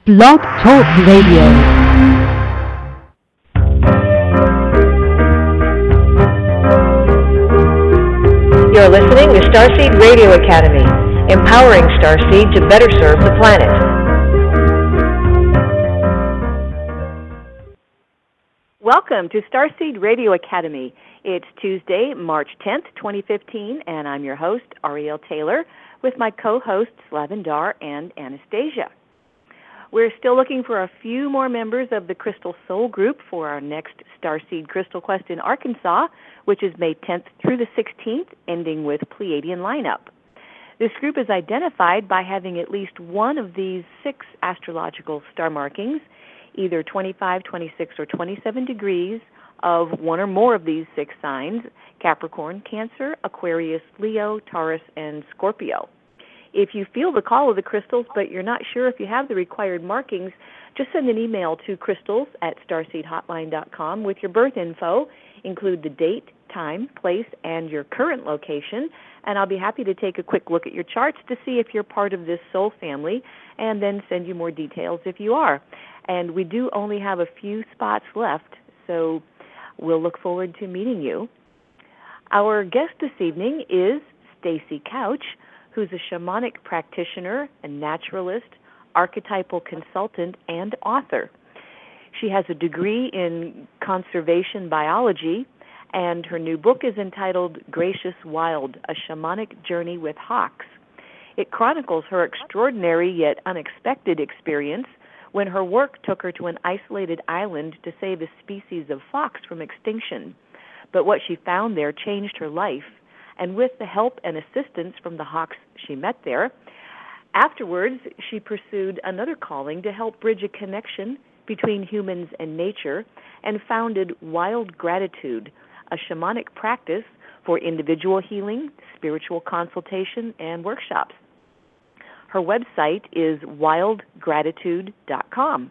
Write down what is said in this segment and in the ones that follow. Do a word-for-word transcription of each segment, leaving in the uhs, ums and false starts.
Blog Talk Radio. You're listening to Starseed Radio Academy, empowering Starseed to better serve the planet. Welcome to Starseed Radio Academy. It's Tuesday, March tenth, twenty fifteen, and I'm your host, Ariel Taylor, with my co-hosts, Lavendar and Anastasia. We're still looking for a few more members of the Crystal Soul Group for our next Starseed Crystal Quest in Arkansas, which is May tenth through the sixteenth, ending with Pleiadian lineup. This group is identified by having at least one of these six astrological star markings, either twenty-five, twenty-six, or twenty-seven degrees of one or more of these six signs: Capricorn, Cancer, Aquarius, Leo, Taurus, and Scorpio. If you feel the call of the crystals, but you're not sure if you have the required markings, just send an email to crystals at starseed hotline dot com with your birth info. Include the date, time, place, and your current location, and I'll be happy to take a quick look at your charts to see if you're part of this soul family, and then send you more details if you are. And we do only have a few spots left, so we'll look forward to meeting you. Our guest this evening is Stacy Couch, who's a shamanic practitioner, a naturalist, archetypal consultant, and author. She has a degree in conservation biology, and her new book is entitled Gracious Wild, A Shamanic Journey with Hawks. It chronicles her extraordinary yet unexpected experience when her work took her to an isolated island to save a species of fox from extinction. But what she found there changed her life, and with the help and assistance from the hawks she met there, afterwards she pursued another calling to help bridge a connection between humans and nature, and founded Wild Gratitude, a shamanic practice for individual healing, spiritual consultation, and workshops. Her website is wild gratitude dot com.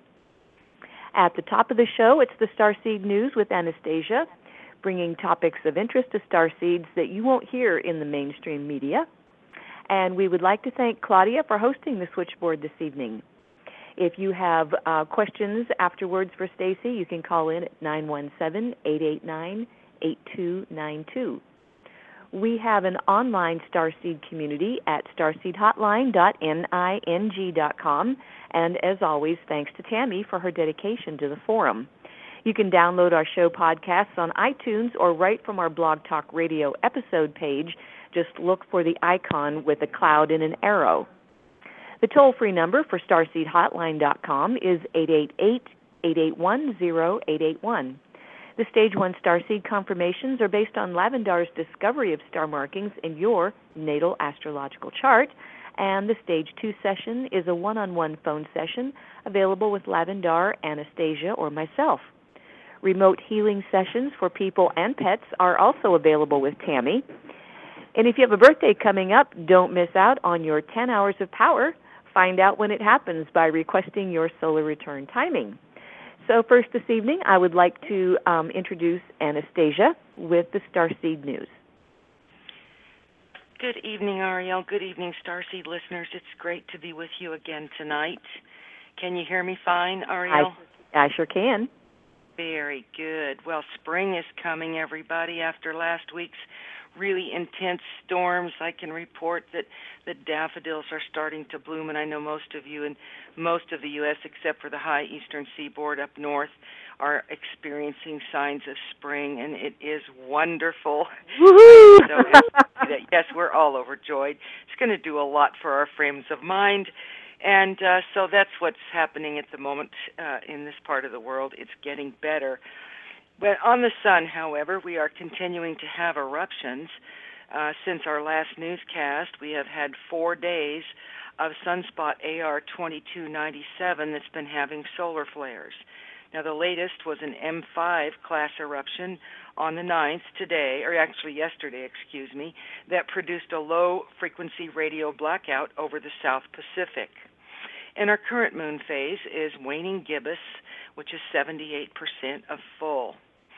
At the top of the show, it's the Starseed News with Anastasia, bringing topics of interest to starseeds that you won't hear in the mainstream media. And we would like to thank Claudia for hosting the switchboard this evening. If you have uh, questions afterwards for Stacy, you can call in at nine one seven, eight eight nine, eight two nine two. We have an online Starseed community at starseed hotline dot ning dot com, and as always, thanks to Tammy for her dedication to the forum. You can download our show podcasts on iTunes or right from our Blog Talk Radio episode page. Just look for the icon with a cloud and an arrow. The toll-free number for starseed hotline dot com is eight eight eight, eight eight one, zero eight eight one. The Stage one Starseed confirmations are based on Lavendar's discovery of star markings in your natal astrological chart, and the Stage two session is a one-on-one phone session available with Lavendar, Anastasia, or myself. Remote healing sessions for people and pets are also available with Tammy. And if you have a birthday coming up, don't miss out on your ten hours of power. Find out when it happens by requesting your solar return timing. So first this evening, I would like to um, introduce Anastasia with the Starseed News. Good evening, Ariel. Good evening, Starseed listeners. It's great to be with you again tonight. Can you hear me fine, Ariel? I, I sure can. Very good. Well, spring is coming, everybody. After last week's really intense storms, I can report that the daffodils are starting to bloom, and I know most of you in most of the U S, except for the high eastern seaboard up north, are experiencing signs of spring, and it is wonderful. Woohoo! So happy to see that. Yes, we're all overjoyed. It's going to do a lot for our frames of mind. And uh, so that's what's happening at the moment uh, in this part of the world. It's getting better. But on the sun, however, we are continuing to have eruptions. Uh, since our last newscast, we have had four days of sunspot A R twenty-two ninety-seven that's been having solar flares. Now, the latest was an M five class eruption on the ninth today, or actually yesterday, excuse me, that produced a low-frequency radio blackout over the South Pacific. And our current moon phase is waning gibbous, which is seventy-eight percent of full.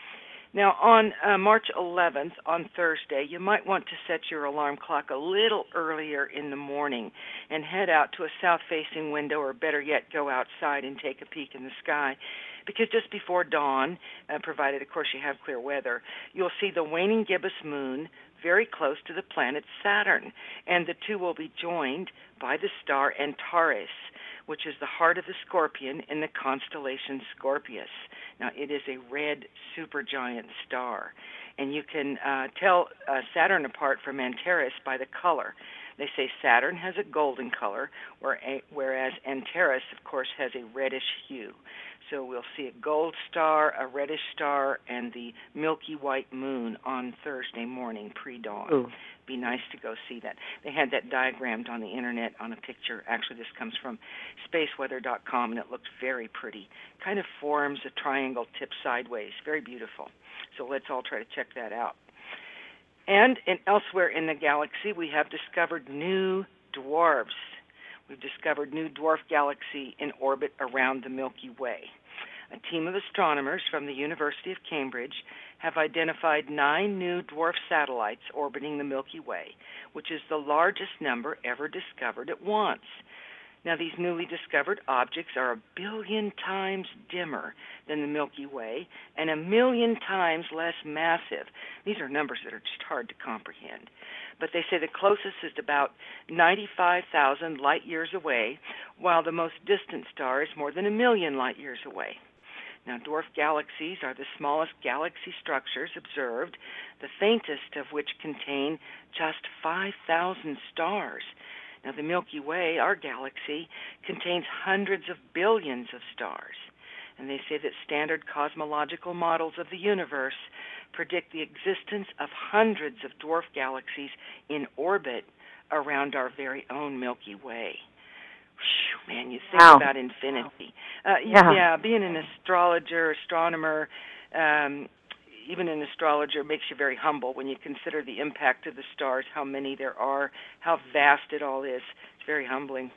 Now, on uh, March eleventh, on Thursday, you might want to set your alarm clock a little earlier in the morning and head out to a south-facing window, or better yet, go outside and take a peek in the sky. Because just before dawn, uh, provided, of course, you have clear weather, you'll see the waning gibbous moon very close to the planet Saturn, and the two will be joined by the star Antares, which is the heart of the Scorpion in the constellation Scorpius. Now, it is a red supergiant star, and you can uh, tell uh, Saturn apart from Antares by the color. They say Saturn has a golden color, whereas Antares, of course, has a reddish hue. So we'll see a gold star, a reddish star, and the milky white moon on Thursday morning, pre-dawn. Ooh. Be nice to go see that. They had that diagrammed on the internet on a picture. Actually, this comes from space weather dot com, and it looked very pretty. Kind of forms a triangle tipped sideways. Very beautiful. So let's all try to check that out. And in, elsewhere in the galaxy, we have discovered new dwarfs. We've discovered new dwarf galaxy in orbit around the Milky Way. A team of astronomers from the University of Cambridge have identified nine new dwarf satellites orbiting the Milky Way, which is the largest number ever discovered at once. Now, these newly discovered objects are a billion times dimmer than the Milky Way and a million times less massive. These are numbers that are just hard to comprehend. But they say the closest is about ninety-five thousand light years away, while the most distant star is more than a million light years away. Now, dwarf galaxies are the smallest galaxy structures observed, the faintest of which contain just five thousand stars. Now, the Milky Way, our galaxy, contains hundreds of billions of stars. And they say that standard cosmological models of the universe predict the existence of hundreds of dwarf galaxies in orbit around our very own Milky Way. Whew, man, you think wow. about infinity. Uh, yeah. yeah, being an astrologer, astronomer, um, even an astrologer makes you very humble when you consider the impact of the stars, how many there are, how vast it all is. It's very humbling.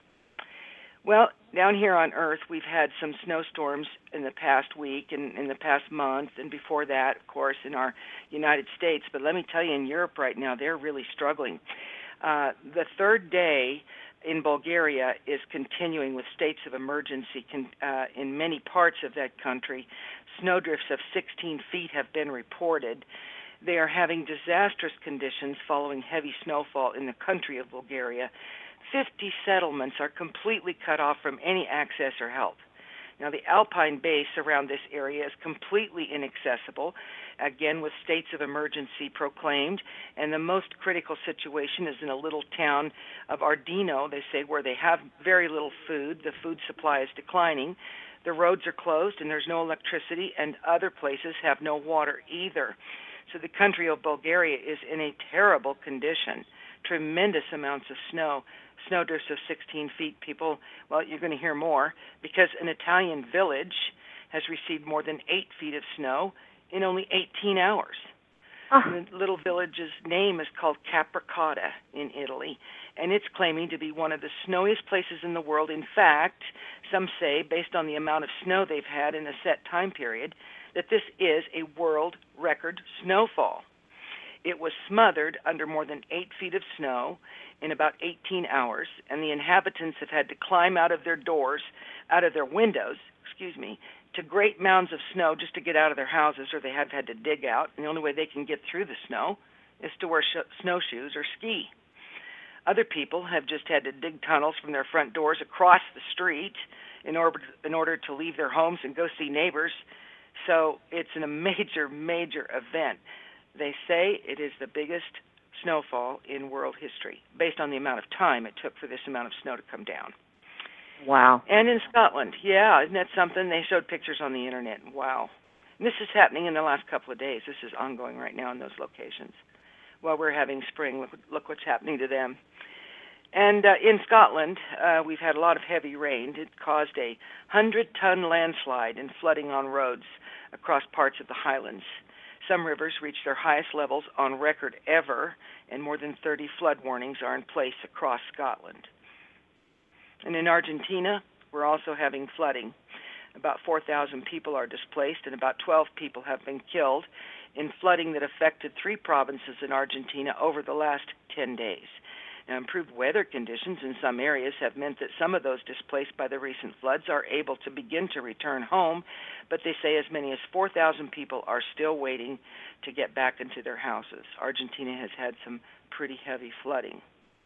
Well, down here on Earth, we've had some snowstorms in the past week and in the past month, and before that, of course, in our United States. But let me tell you, in Europe right now, they're really struggling. Uh, the third day in Bulgaria is continuing with states of emergency con- uh, in many parts of that country. Snowdrifts of sixteen feet have been reported. They are having disastrous conditions following heavy snowfall in the country of Bulgaria. fifty settlements are completely cut off from any access or help. Now, the alpine base around this area is completely inaccessible, again with states of emergency proclaimed, and the most critical situation is in a little town of Ardino, they say, where they have very little food. The food supply is declining. The roads are closed, and there's no electricity, and other places have no water either. So the country of Bulgaria is in a terrible condition. Tremendous amounts of snow. Snowdrifts of sixteen feet, people, well, you're going to hear more, because an Italian village has received more than eight feet of snow in only eighteen hours. Oh. The little village's name is called Capricotta in Italy, and it's claiming to be one of the snowiest places in the world. In fact, some say, based on the amount of snow they've had in a set time period, that this is a world record snowfall. It was smothered under more than eight feet of snow in about eighteen hours, and the inhabitants have had to climb out of their doors, out of their windows, excuse me, to great mounds of snow just to get out of their houses, or they have had to dig out, and the only way they can get through the snow is to wear sh- snowshoes or ski. Other people have just had to dig tunnels from their front doors across the street in order, in order to leave their homes and go see neighbors. So it's a major, major event. They say it is the biggest snowfall in world history, based on the amount of time it took for this amount of snow to come down. Wow. And in Scotland, yeah, isn't that something? They showed pictures on the internet. Wow. And this is happening in the last couple of days. This is ongoing right now in those locations. While we're having spring, look, look what's happening to them. And uh, in Scotland, uh, we've had a lot of heavy rain. It caused a hundred-ton landslide and flooding on roads across parts of the Highlands. Some rivers reached their highest levels on record ever, and more than thirty flood warnings are in place across Scotland. And in Argentina, we're also having flooding. About four thousand people are displaced, and about twelve people have been killed in flooding that affected three provinces in Argentina over the last ten days. Now, improved weather conditions in some areas have meant that some of those displaced by the recent floods are able to begin to return home, but they say as many as four thousand people are still waiting to get back into their houses. Argentina has had some pretty heavy flooding.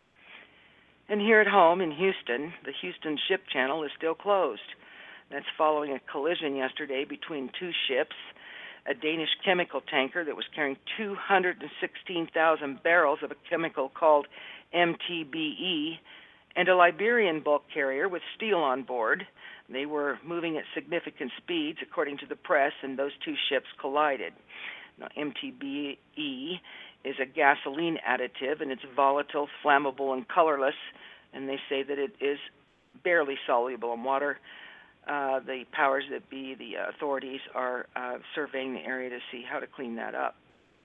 And here at home in Houston, the Houston Ship Channel is still closed. That's following a collision yesterday between two ships, a Danish chemical tanker that was carrying two hundred sixteen thousand barrels of a chemical called M T B E, and a Liberian bulk carrier with steel on board. They were moving at significant speeds, according to the press, and those two ships collided. Now, M T B E is a gasoline additive, and it's volatile, flammable, and colorless, and they say that it is barely soluble in water. Uh, the powers that be, the uh, authorities, are uh, surveying the area to see how to clean that up.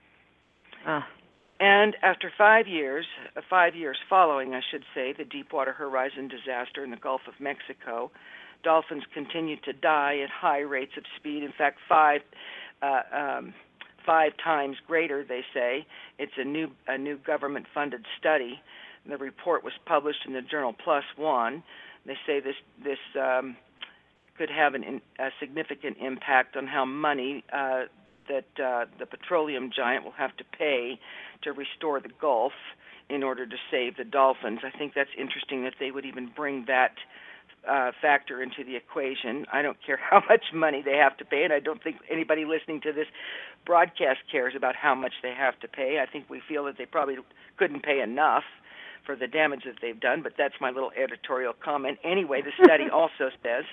Uh. And after five years, uh, five years following, I should say, the Deepwater Horizon disaster in the Gulf of Mexico, dolphins continue to die at high rates of speed. In fact, five uh, um, five times greater, they say. It's a new a new government-funded study. The report was published in the journal PLOS ONE. They say this this um, could have an, a significant impact on how money uh, that uh, the petroleum giant will have to pay to restore the Gulf in order to save the dolphins. I think that's interesting that they would even bring that uh, factor into the equation. I don't care how much money they have to pay, and I don't think anybody listening to this broadcast cares about how much they have to pay. I think we feel that they probably couldn't pay enough for the damage that they've done, but that's my little editorial comment. Anyway, the study also says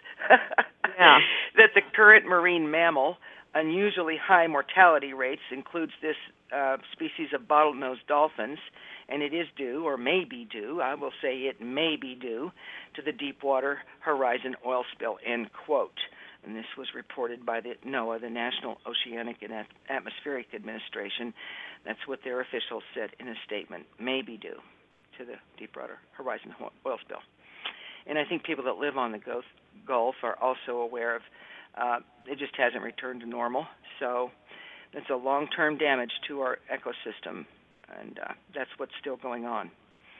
yeah. that the current marine mammal unusually high mortality rates includes this uh, species of bottlenose dolphins, and it is due, or may be due, I will say it may be due, to the Deepwater Horizon oil spill, end quote. And this was reported by the NOAA, the National Oceanic and Atmospheric Administration. That's what their officials said in a statement, may be due to the Deepwater Horizon oil spill. And I think people that live on the Gulf are also aware of uh, it just hasn't returned to normal. So that's a long-term damage to our ecosystem, and uh, that's what's still going on.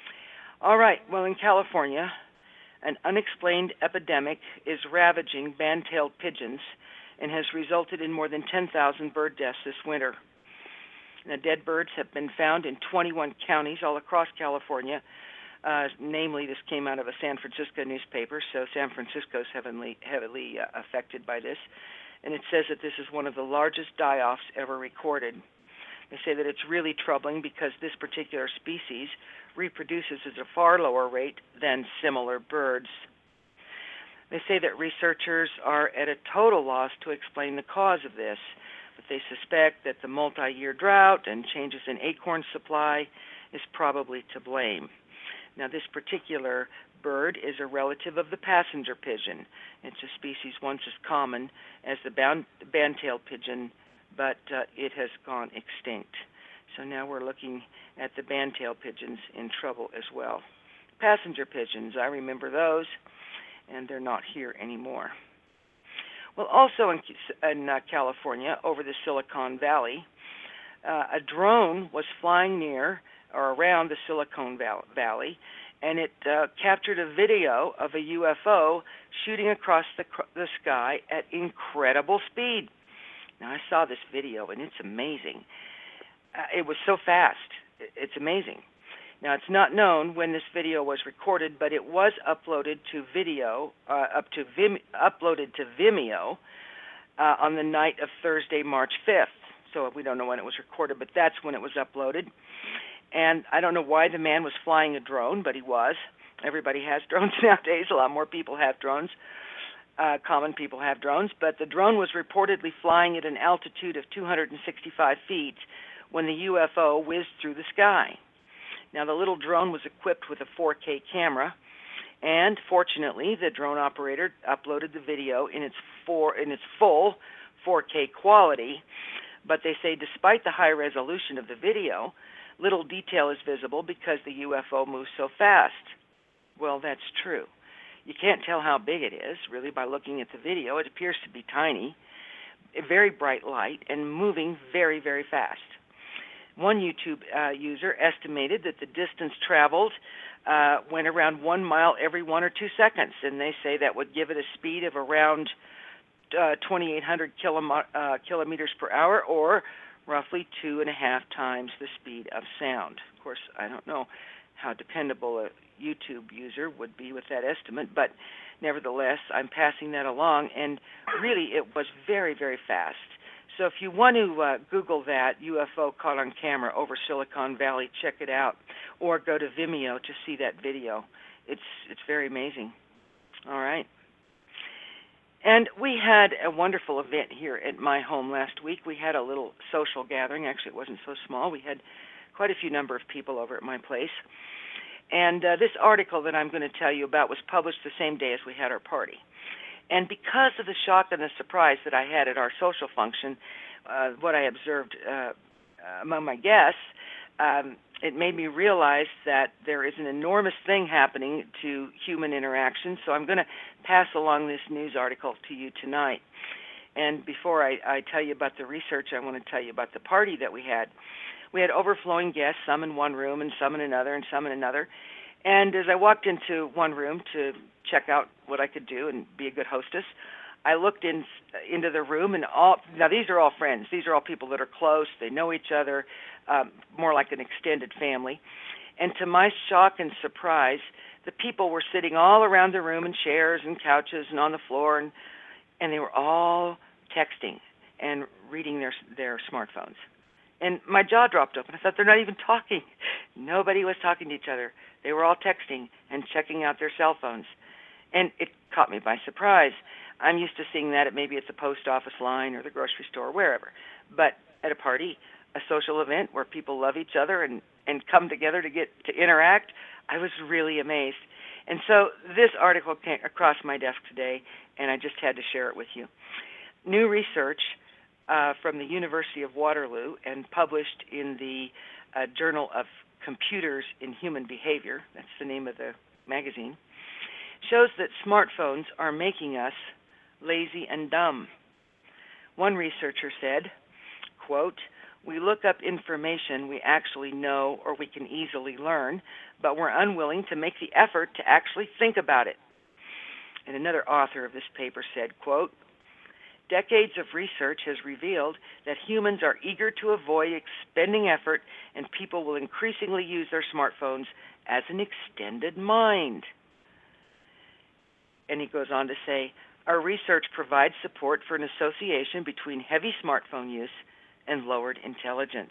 All right, well, in California, an unexplained epidemic is ravaging band-tailed pigeons and has resulted in more than ten thousand bird deaths this winter. Now, dead birds have been found in twenty-one counties all across California. Uh, namely, this came out of a San Francisco newspaper, so San Francisco is heavily, heavily uh, affected by this. And it says that this is one of the largest die-offs ever recorded. They say that it's really troubling because this particular species reproduces at a far lower rate than similar birds. They say that researchers are at a total loss to explain the cause of this, but they suspect that the multi-year drought and changes in acorn supply is probably to blame. Now, this particular bird is a relative of the passenger pigeon. It's a species once as common as the band, band-tailed pigeon, but uh, it has gone extinct. So now we're looking at the band-tailed pigeons in trouble as well. Passenger pigeons, I remember those, and they're not here anymore. Well, also in, in uh, California, over the Silicon Valley, uh, a drone was flying near or around the Silicon Valley, and it uh, captured a video of a U F O shooting across the, the sky at incredible speed. Now, I saw this video, and it's amazing. Uh, it was so fast. It's amazing. Now, it's not known when this video was recorded, but it was uploaded to video, uh, up to Vim, uploaded to Vimeo uh, on the night of Thursday, March fifth. So we don't know when it was recorded, but that's when it was uploaded. And I don't know why the man was flying a drone, but he was. Everybody has drones nowadays. A lot more people have drones. Uh, common people have drones. But the drone was reportedly flying at an altitude of two hundred sixty-five feet when the U F O whizzed through the sky. Now, the little drone was equipped with a four K camera, and fortunately, the drone operator uploaded the video in its, four, in its full four K quality. But they say despite the high resolution of the video, little detail is visible because the U F O moves so fast. Well, that's true. You can't tell how big it is, really, by looking at the video. It appears to be tiny, a very bright light, and moving very, very fast. One YouTube uh, user estimated that the distance traveled uh, went around one mile every one or two seconds, and they say that would give it a speed of around uh, twenty-eight hundred kilom- uh, kilometers per hour, or roughly two and a half times the speed of sound. Of course, I don't know how dependable a YouTube user would be with that estimate, but nevertheless, I'm passing that along, and really it was very, very fast. So if you want to uh, Google that, U F O caught on camera over Silicon Valley, check it out, or go to Vimeo to see that video. It's it's very amazing. All right. And we had a wonderful event here at my home last week. We had a little social gathering. Actually, it wasn't so small. We had quite a few number of people over at my place. And uh, this article that I'm going to tell you about was published the same day as we had our party. And because of the shock and the surprise that I had at our social function, uh, what I observed uh, among my guests, um, it made me realize that there is an enormous thing happening to human interaction. So I'm going to pass along this news article to you tonight. And before I, I tell you about the research, I want to tell you about the party that we had. We had overflowing guests, some in one room and some in another and some in another. And as I walked into one room to check out what I could do and be a good hostess, I looked in into the room, and all now these are all friends. These are all people that are close. They know each other, um, more like an extended family. And to my shock and surprise, the people were sitting all around the room in chairs and couches and on the floor, and and they were all texting and reading their their smartphones. And my jaw dropped open. I thought, they're not even talking. Nobody was talking to each other. They were all texting and checking out their cell phones. And it caught me by surprise. I'm used to seeing that at maybe at the post office line or the grocery store or wherever. But at a party, a social event where people love each other and, and come together to get to interact, I was really amazed. And so this article came across my desk today, and I just had to share it with you. New research Uh, from the University of Waterloo and published in the uh, Journal of Computers in Human Behavior, that's the name of the magazine, shows that smartphones are making us lazy and dumb. One researcher said, quote, "We look up information we actually know or we can easily learn, but we're unwilling to make the effort to actually think about it." And another author of this paper said, quote, "Decades of research has revealed that humans are eager to avoid expending effort, and people will increasingly use their smartphones as an extended mind." And he goes on to say, "Our research provides support for an association between heavy smartphone use and lowered intelligence."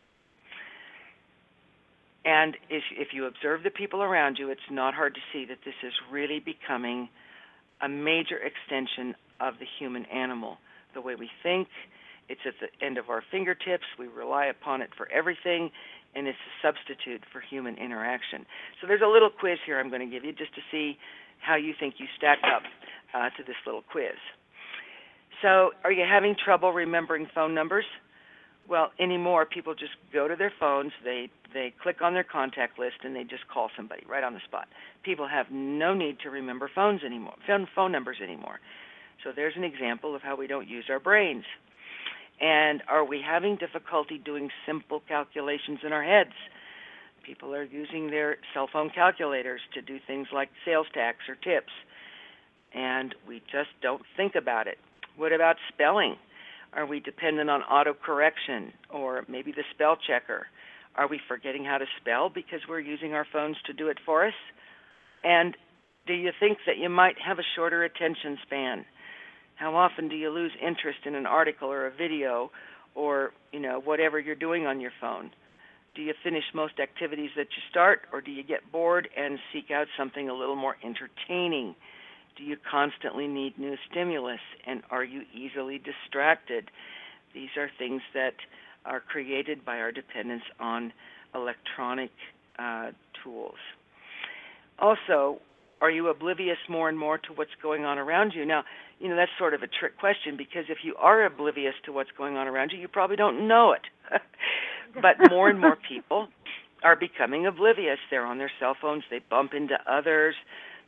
And if, if you observe the people around you, it's not hard to see that this is really becoming a major extension of the human animal. The way we think, it's at the end of our fingertips. We rely upon it for everything, and it's a substitute for human interaction. So there's a little quiz here I'm going to give you just to see how you think you stack up uh, to this little quiz. So are you having trouble remembering phone numbers? Well, anymore, people just go to their phones, they they click on their contact list, and they just call somebody right on the spot. People have no need to remember phones anymore, phone, phone numbers anymore. So there's an example of how we don't use our brains. And are we having difficulty doing simple calculations in our heads? People are using their cell phone calculators to do things like sales tax or tips, and we just don't think about it. What about spelling? Are we dependent on autocorrection or maybe the spell checker? Are we forgetting how to spell because we're using our phones to do it for us? And do you think that you might have a shorter attention span? How often do you lose interest in an article or a video or, you know, whatever you're doing on your phone? Do you finish most activities that you start, or do you get bored and seek out something a little more entertaining? Do you constantly need new stimulus, and are you easily distracted? These are things that are created by our dependence on electronic uh, tools. Also, are you oblivious more and more to what's going on around you? Now, you know, that's sort of a trick question, because if you are oblivious to what's going on around you, you probably don't know it. But more and more people are becoming oblivious. They're on their cell phones. They bump into others.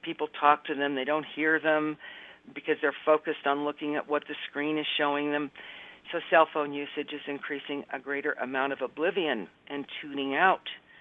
people talk to them, they don't hear them because they're focused on looking at what the screen is showing them. So cell phone usage is increasing a greater amount of oblivion and tuning out.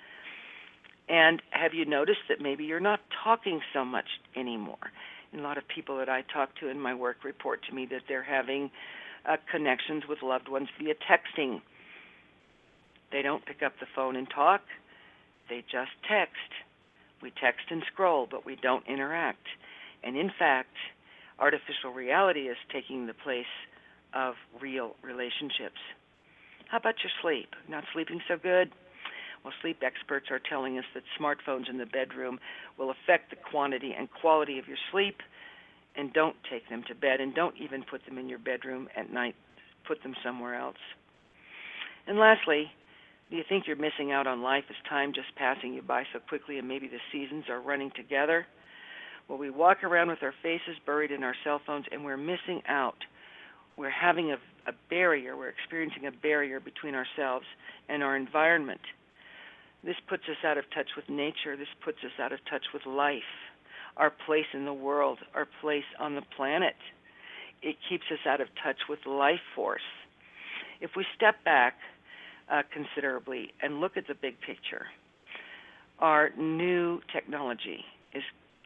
And have you noticed that maybe you're not talking so much anymore? And a lot of people that I talk to in my work report to me that they're having uh, connections with loved ones via texting. They don't pick up the phone and talk. They just text. We text and scroll, but we don't interact. And in fact, artificial reality is taking the place of real relationships. How about your sleep? Not sleeping so good? Well, sleep experts are telling us that smartphones in the bedroom will affect the quantity and quality of your sleep, and don't take them to bed, and don't even put them in your bedroom at night. Put them somewhere else. And lastly, do you think you're missing out on life as time just passing you by so quickly and maybe the seasons are running together? Well, we walk around with our faces buried in our cell phones, and we're missing out. We're having a, a barrier. We're experiencing a barrier between ourselves and our environment. This puts us out of touch with nature. This puts us out of touch with life, our place in the world, our place on the planet. It keeps us out of touch with life force. If we step back uh, considerably and look at the big picture, our new technology is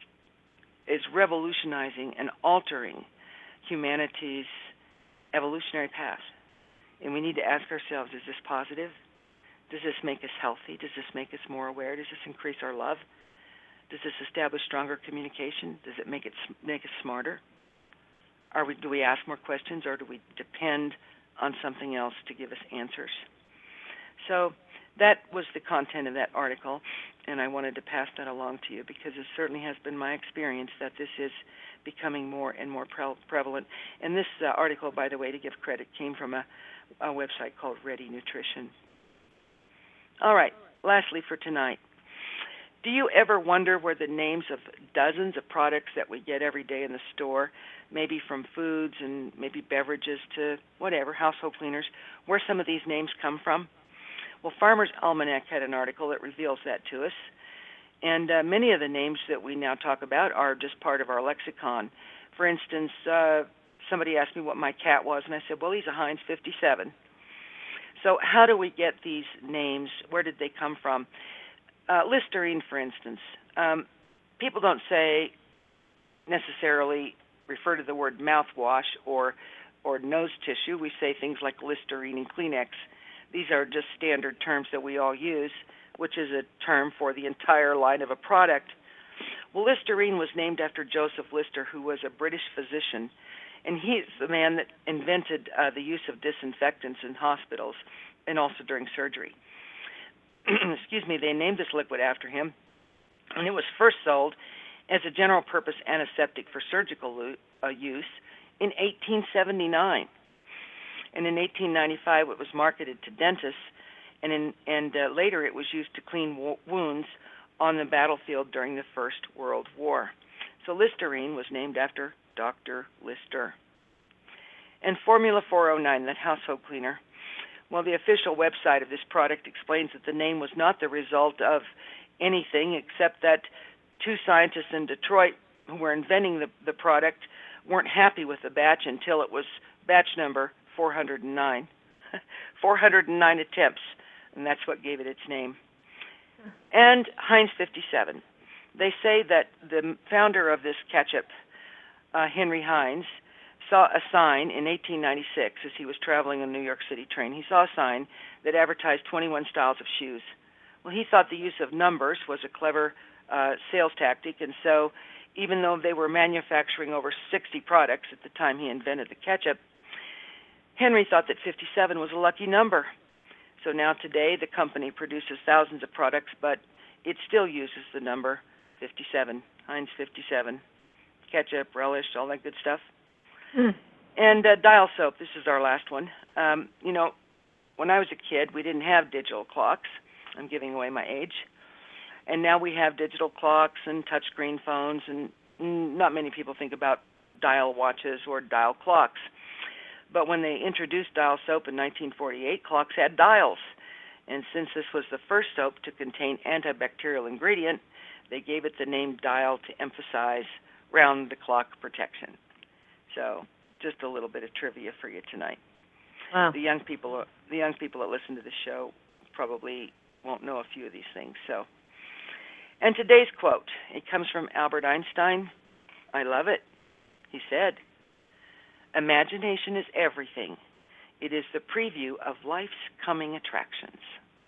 is revolutionizing and altering humanity's evolutionary path. And we need to ask ourselves, is this positive? Does this make us healthy? Does this make us more aware? Does this increase our love? Does this establish stronger communication? Does it make it make us smarter? Are we, do we ask more questions, or do we depend on something else to give us answers? So that was the content of that article, and I wanted to pass that along to you because it certainly has been my experience that this is becoming more and more pre- prevalent. And this uh, article, by the way, to give credit, came from a, a website called Ready Nutrition. All right, lastly for tonight, do you ever wonder where the names of dozens of products that we get every day in the store, maybe from foods and maybe beverages to whatever, household cleaners, where some of these names come from? Well, Farmer's Almanac had an article that reveals that to us. And uh, many of the names that we now talk about are just part of our lexicon. For instance, uh, somebody asked me what my cat was, and I said, well, he's a Heinz fifty-seven. So how do we get these names? Where did they come from? Uh, Listerine, for instance. Um, people don't say necessarily refer to the word mouthwash or or nose tissue. We say things like Listerine and Kleenex. These are just standard terms that we all use, which is a term for the entire line of a product. Well, Listerine was named after Joseph Lister, who was a British physician, and he's the man that invented uh, the use of disinfectants in hospitals and also during surgery. Excuse me, they named this liquid after him, and it was first sold as a general-purpose antiseptic for surgical lo- uh, use in eighteen seventy-nine. And in eighteen ninety-five, it was marketed to dentists, and in, and uh, later it was used to clean wo- wounds on the battlefield during the First World War. So Listerine was named after Doctor Lister. And Formula four oh nine, that household cleaner, well, the official website of this product explains that the name was not the result of anything except that two scientists in Detroit who were inventing the, the product weren't happy with the batch until it was batch number four hundred nine. four hundred nine attempts, and that's what gave it its name. And Heinz fifty-seven. They say that the founder of this ketchup, uh, Henry Heinz, saw a sign in eighteen ninety-six as he was traveling on a New York City train. He saw a sign that advertised twenty-one styles of shoes. Well, he thought the use of numbers was a clever uh, sales tactic, and so even though they were manufacturing over sixty products at the time he invented the ketchup, Henry thought that fifty-seven was a lucky number. So now today the company produces thousands of products, but it still uses the number fifty-seven, Heinz fifty-seven. Ketchup, relish, all that good stuff. Mm. And uh, dial soap, this is our last one. Um, you know, when I was a kid, we didn't have digital clocks. I'm giving away my age. And now we have digital clocks and touchscreen phones, and not many people think about dial watches or dial clocks. But when they introduced dial soap in nineteen forty-eight, clocks had dials. And since this was the first soap to contain antibacterial ingredient, they gave it the name dial to emphasize round-the-clock protection. So just a little bit of trivia for you tonight. Wow. The young people, the young people that listen to the show probably won't know a few of these things. So, and today's quote, it comes from Albert Einstein. I love it. He said, "Imagination is everything. It is the preview of life's coming attractions."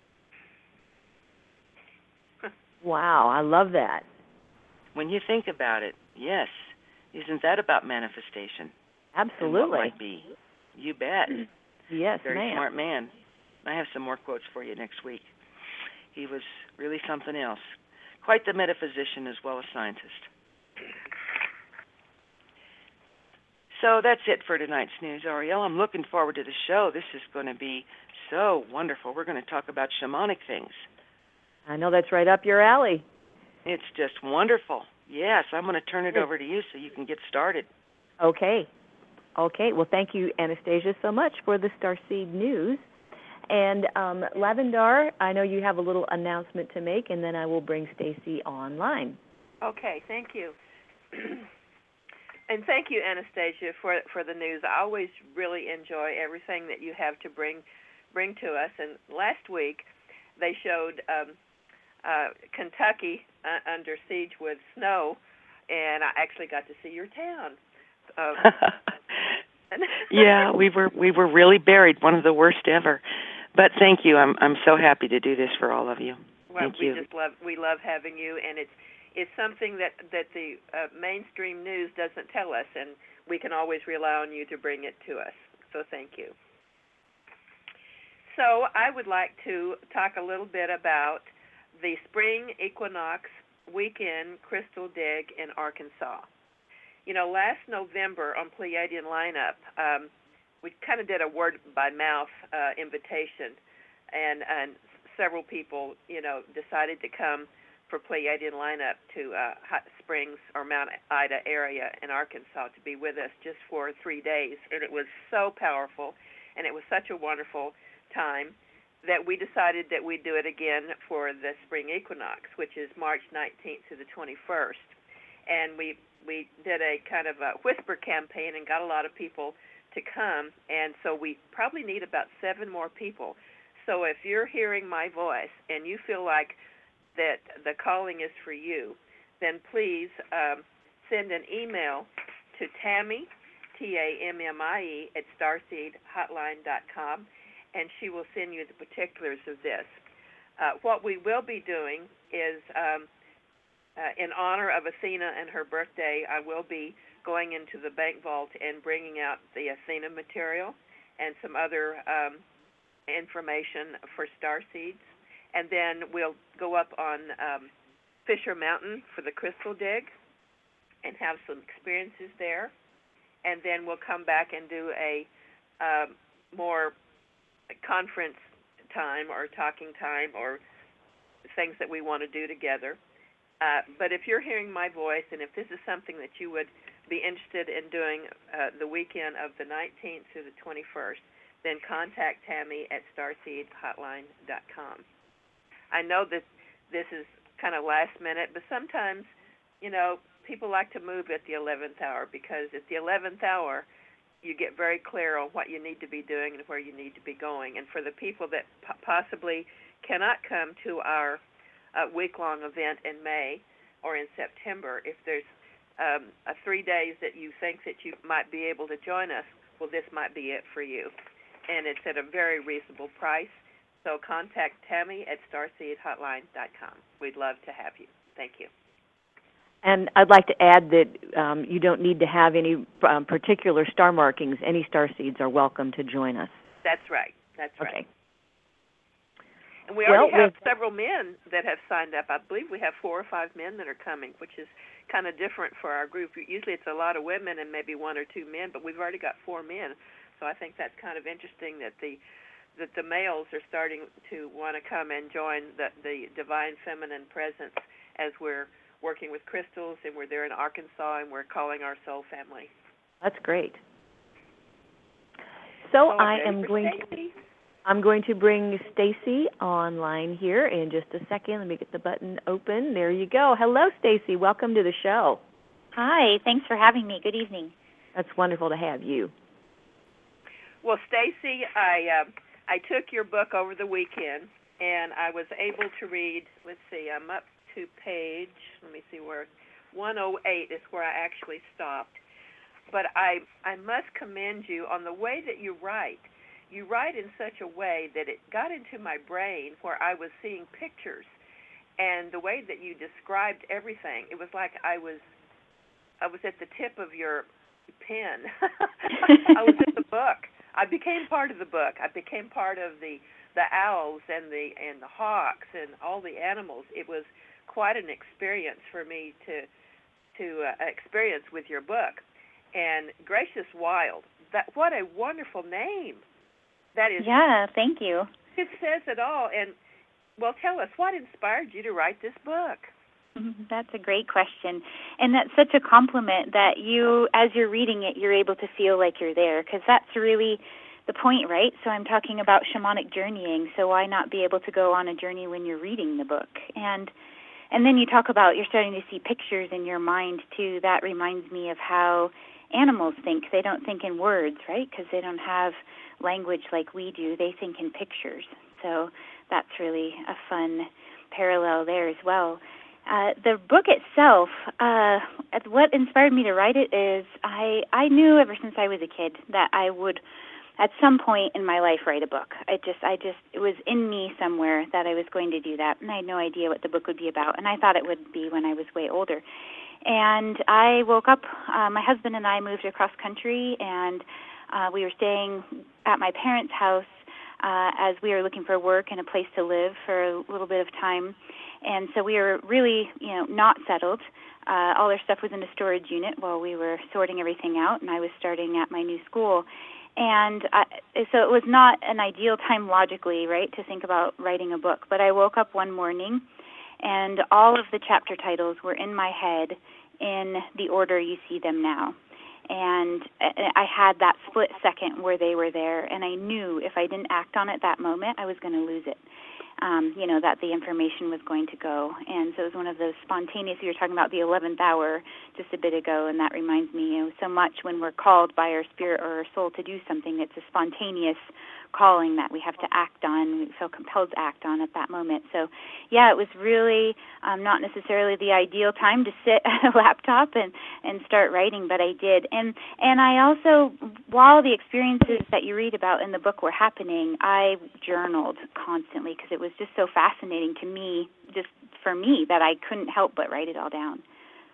Wow, I love that. When you think about it, yes, isn't that about manifestation? Absolutely. And what might be? You bet. Yes, Very ma'am. smart man. I have some more quotes for you next week. He was really something else. Quite the metaphysician as well as scientist. So that's it for tonight's news, Ariel. I'm looking forward to the show. This is going to be so wonderful. We're going to talk about shamanic things. I know that's right up your alley. It's just wonderful. Yes, I'm going to turn it over to you so you can get started. Okay. Okay. Well, thank you, Anastasia, so much for the Starseed News. And um, Lavendar, I know you have a little announcement to make, and then I will bring Stacy online. Okay. Thank you. And thank you, Anastasia, for for the news. I always really enjoy everything that you have to bring bring to us. And last week, they showed um, uh, Kentucky uh, under siege with snow, and I actually got to see your town. Um, yeah, we were we were really buried, one of the worst ever. But thank you. I'm I'm so happy to do this for all of you. Well, thank we you. just love we love having you, and it's it's something that that the uh, mainstream news doesn't tell us, and we can always rely on you to bring it to us. So thank you. So I would like to talk a little bit about the spring equinox weekend crystal dig in Arkansas. You know, last November on Pleiadian Lineup, um, we kind of did a word-by-mouth uh, invitation, and, and several people, you know, decided to come for Pleiadian Lineup to uh, Hot Springs or Mount Ida area in Arkansas to be with us just for three days. And it was so powerful, and it was such a wonderful time that we decided that we'd do it again for the spring equinox, which is March nineteenth to the twenty-first. And we we did a kind of a whisper campaign and got a lot of people to come, and so we probably need about seven more people. So if you're hearing my voice and you feel like that the calling is for you, then please um, send an email to Tammy, T A M M I E, at starseed hotline dot com, and she will send you the particulars of this. Uh, what we will be doing is, um, uh, in honor of Athena and her birthday, I will be going into the bank vault and bringing out the Athena material and some other um, information for starseeds. And then we'll go up on um, Fisher Mountain for the crystal dig and have some experiences there. And then we'll come back and do a um, more conference time or talking time or things that we want to do together. Uh, but if you're hearing my voice and if this is something that you would be interested in doing uh, the weekend of the nineteenth to the twenty-first, then contact Tammy at starseed hotline dot com. I know that this is kind of last minute, but sometimes, you know, people like to move at the eleventh hour because at the eleventh hour, you get very clear on what you need to be doing and where you need to be going. And for the people that p- possibly cannot come to our uh, week-long event in May or in September, if there's um, a three days that you think that you might be able to join us, well, this might be it for you. And it's at a very reasonable price. So contact Tammy at starseed hotline dot com. We'd love to have you. Thank you. And I'd like to add that um, you don't need to have any um, particular star markings. Any starseeds are welcome to join us. That's right. That's right. Okay. And we Well, already have with- several men that have signed up. I believe we have four or five men that are coming, which is kind of different for our group. Usually it's a lot of women and maybe one or two men, but we've already got four men. So I think that's kind of interesting that the that the males are starting to want to come and join the, the divine feminine presence as we're working with crystals, and we're there in Arkansas, and we're calling our soul family. That's great. So Oh, I ready am for going Stacy? to... I'm going to bring Stacy online here in just a second. Let me get the button open. There you go. Hello, Stacy. Welcome to the show. Hi. Thanks for having me. Good evening. That's wonderful to have you. Well, Stacy, I uh, I took your book over the weekend, and I was able to read. Let's see, I'm up to page. Let me see where one oh eight is where I actually stopped. But I I must commend you on the way that you write. You write in such a way that it got into my brain where I was seeing pictures, and the way that you described everything, it was like I was I was at the tip of your pen. I was in the book. I became part of the book. I became part of the the owls and the and the hawks and all the animals. It was quite an experience for me to to uh, experience with your book. And Gracious Wild, that what a wonderful name. That is. Yeah, thank you. It says it all. And, well, tell us, what inspired you to write this book? That's a great question. And that's such a compliment that you, as you're reading it, you're able to feel like you're there, because that's really the point, right? So I'm talking about shamanic journeying, so why not be able to go on a journey when you're reading the book? And and then you talk about you're starting to see pictures in your mind, too. That reminds me of how animals think. They don't think in words, right, because they don't have language like we do. They think in pictures. So that's really a fun parallel there as well. Uh, the book itself, uh, what inspired me to write it is I, I knew ever since I was a kid that I would, at some point in my life, write a book. I just, I just, it was in me somewhere that I was going to do that, and I had no idea what the book would be about, and I thought it would be when I was way older. And I woke up, uh, my husband and I moved across country, and uh, we were staying at my parents' house uh, as we were looking for work and a place to live for a little bit of time. And so we were really, you know, not settled. Uh, all our stuff was in a storage unit while we were sorting everything out, and I was starting at my new school. And I, so it was not an ideal time logically, right, to think about writing a book. But I woke up one morning, and all of the chapter titles were in my head in the order you see them now. And I had that split second where they were there, and I knew if I didn't act on it that moment, I was going to lose it. Um, you know, that the information was going to go. And so it was one of those spontaneous, you were talking about the eleventh hour just a bit ago, and that reminds me, you know, so much when we're called by our spirit or our soul to do something, it's a spontaneous calling that we have to act on, we feel compelled to act on at that moment. So, yeah, it was really um, not necessarily the ideal time to sit at a laptop and, and start writing, but I did. And and I also, while the experiences that you read about in the book were happening, I journaled constantly because it was just so fascinating to me, just for me, that I couldn't help but write it all down.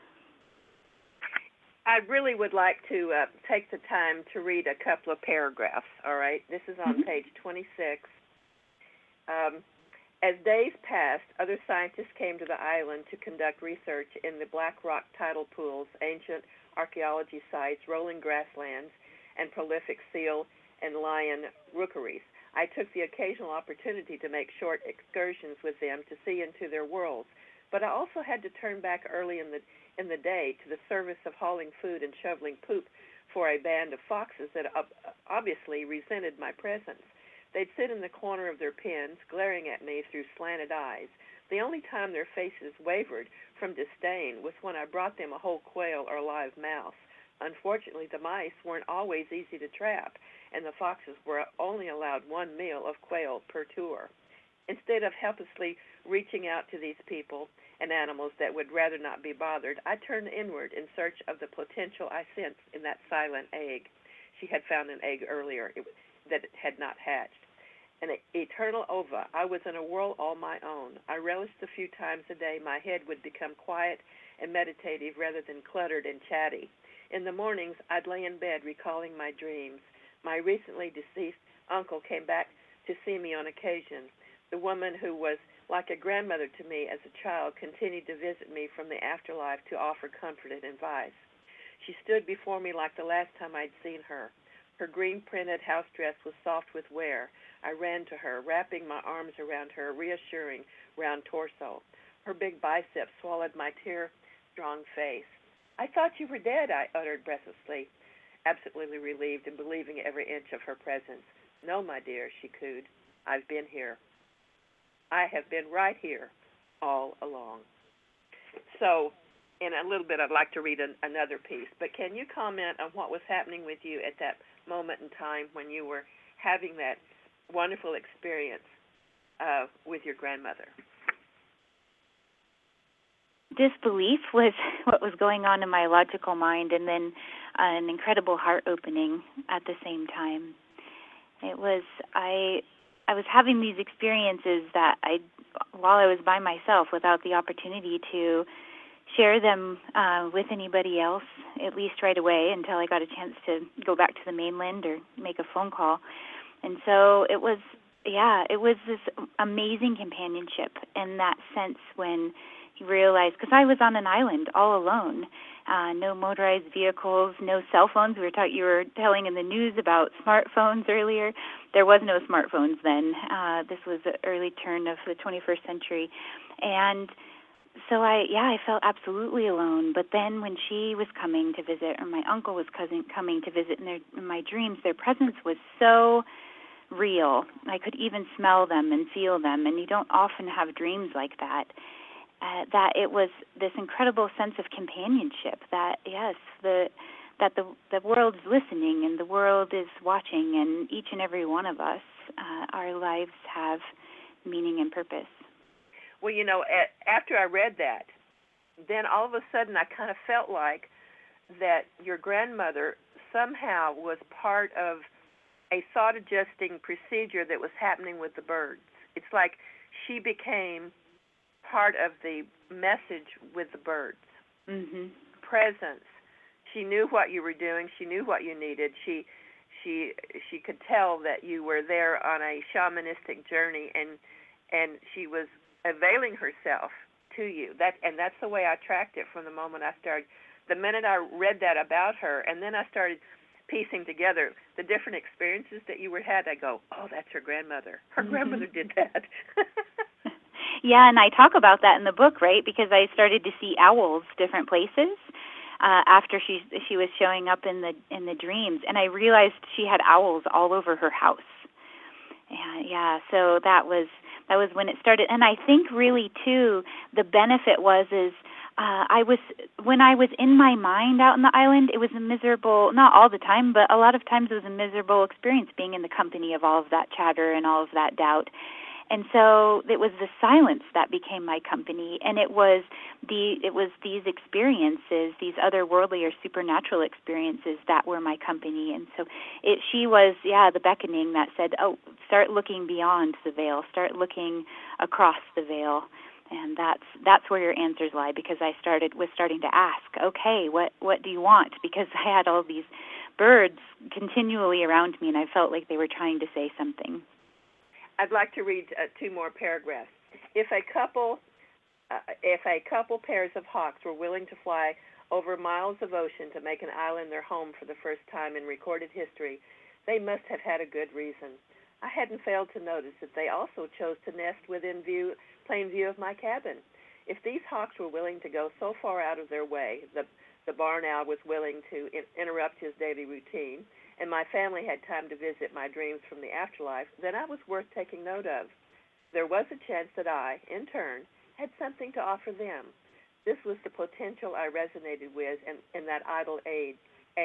I really would like to uh, take the time to read a couple of paragraphs, all right? This is on Mm-hmm. page twenty-six. Um, as days passed, other scientists came to the island to conduct research in the black rock tidal pools, ancient archaeology sites, rolling grasslands, and prolific seal and lion rookeries. I took the occasional opportunity to make short excursions with them to see into their worlds, but I also had to turn back early in the in the day to the service of hauling food and shoveling poop for a band of foxes that obviously resented my presence. They'd sit in the corner of their pens, glaring at me through slanted eyes. The only time their faces wavered from disdain was when I brought them a whole quail or live mouse. Unfortunately, the mice weren't always easy to trap, and the foxes were only allowed one meal of quail per tour. Instead of helplessly reaching out to these people and animals that would rather not be bothered, I turned inward in search of the potential I sensed in that silent egg. She had found an egg earlier it, that had not hatched. An eternal ova. I was in a world all my own. I relished the few times a day my head would become quiet and meditative rather than cluttered and chatty. In the mornings, I'd lay in bed recalling my dreams. My recently deceased uncle came back to see me on occasion. The woman who was like a grandmother to me as a child continued to visit me from the afterlife to offer comfort and advice. She stood before me like the last time I'd seen her. Her green-printed house dress was soft with wear. I ran to her, wrapping my arms around her reassuring round torso. Her big biceps swallowed my tear-strong face. I thought you were dead, I uttered breathlessly, absolutely relieved and believing every inch of her presence. "No, my dear," she cooed. "I've been here. I have been right here all along." So, in a little bit, I'd like to read an, another piece. But can you comment on what was happening with you at that moment in time when you were having that wonderful experience uh, with your grandmother? Disbelief was what was going on in my logical mind, and then an incredible heart opening at the same time. It was I I was having these experiences that I, while I was by myself, without the opportunity to share them uh, with anybody else, at least right away, until I got a chance to go back to the mainland or make a phone call. And so it was, yeah, it was this amazing companionship in that sense when you realize, because I was on an island all alone, uh, no motorized vehicles, no cell phones. We were talking, you were telling in the news about smartphones earlier. There was no smartphones then. Uh, this was the early turn of the twenty-first century, and so I, yeah, I felt absolutely alone. But then when she was coming to visit, or my uncle was cousin coming to visit in, their, in my dreams, their presence was so real. I could even smell them and feel them, and you don't often have dreams like that. Uh, that it was this incredible sense of companionship, that, yes, the that the the world is listening and the world is watching, and each and every one of us, uh, our lives have meaning and purpose. Well, you know, at, after I read that, then all of a sudden I kind of felt like that your grandmother somehow was part of a thought-adjusting procedure that was happening with the birds. It's like she became part of the message with the birds. Mm-hmm. Presence. She knew what you were doing. She knew what you needed. She, she, she could tell that you were there on a shamanistic journey, and and she was availing herself to you. That and that's the way I tracked it from the moment I started. The minute I read that about her, and then I started piecing together the different experiences that you were had. I go, oh, that's her grandmother. Her Mm-hmm. grandmother did that. Yeah, and I talk about that in the book, right? Because I started to see owls different places uh, after she she was showing up in the in the dreams, and I realized she had owls all over her house. Yeah, yeah. So that was that was when it started, and I think really too the benefit was is uh, I was when I was in my mind out on the island, it was a miserable, not all the time, but a lot of times it was a miserable experience being in the company of all of that chatter and all of that doubt. And so it was the silence that became my company, and it was the it was these experiences, these otherworldly or supernatural experiences that were my company. And so it she was, yeah, the beckoning that said, oh, start looking beyond the veil, start looking across the veil. And that's that's where your answers lie, because I started was starting to ask, okay, what what do you want? Because I had all these birds continually around me, and I felt like they were trying to say something. I'd like to read uh, two more paragraphs. If a couple, uh, if a couple pairs of hawks were willing to fly over miles of ocean to make an island their home for the first time in recorded history, they must have had a good reason. I hadn't failed to notice that they also chose to nest within view, plain view of my cabin. If these hawks were willing to go so far out of their way, the the barn owl was willing to in, interrupt his daily routine, and my family had time to visit my dreams from the afterlife, then I was worth taking note of. There was a chance that I, in turn, had something to offer them. This was the potential I resonated with in, in that idle egg.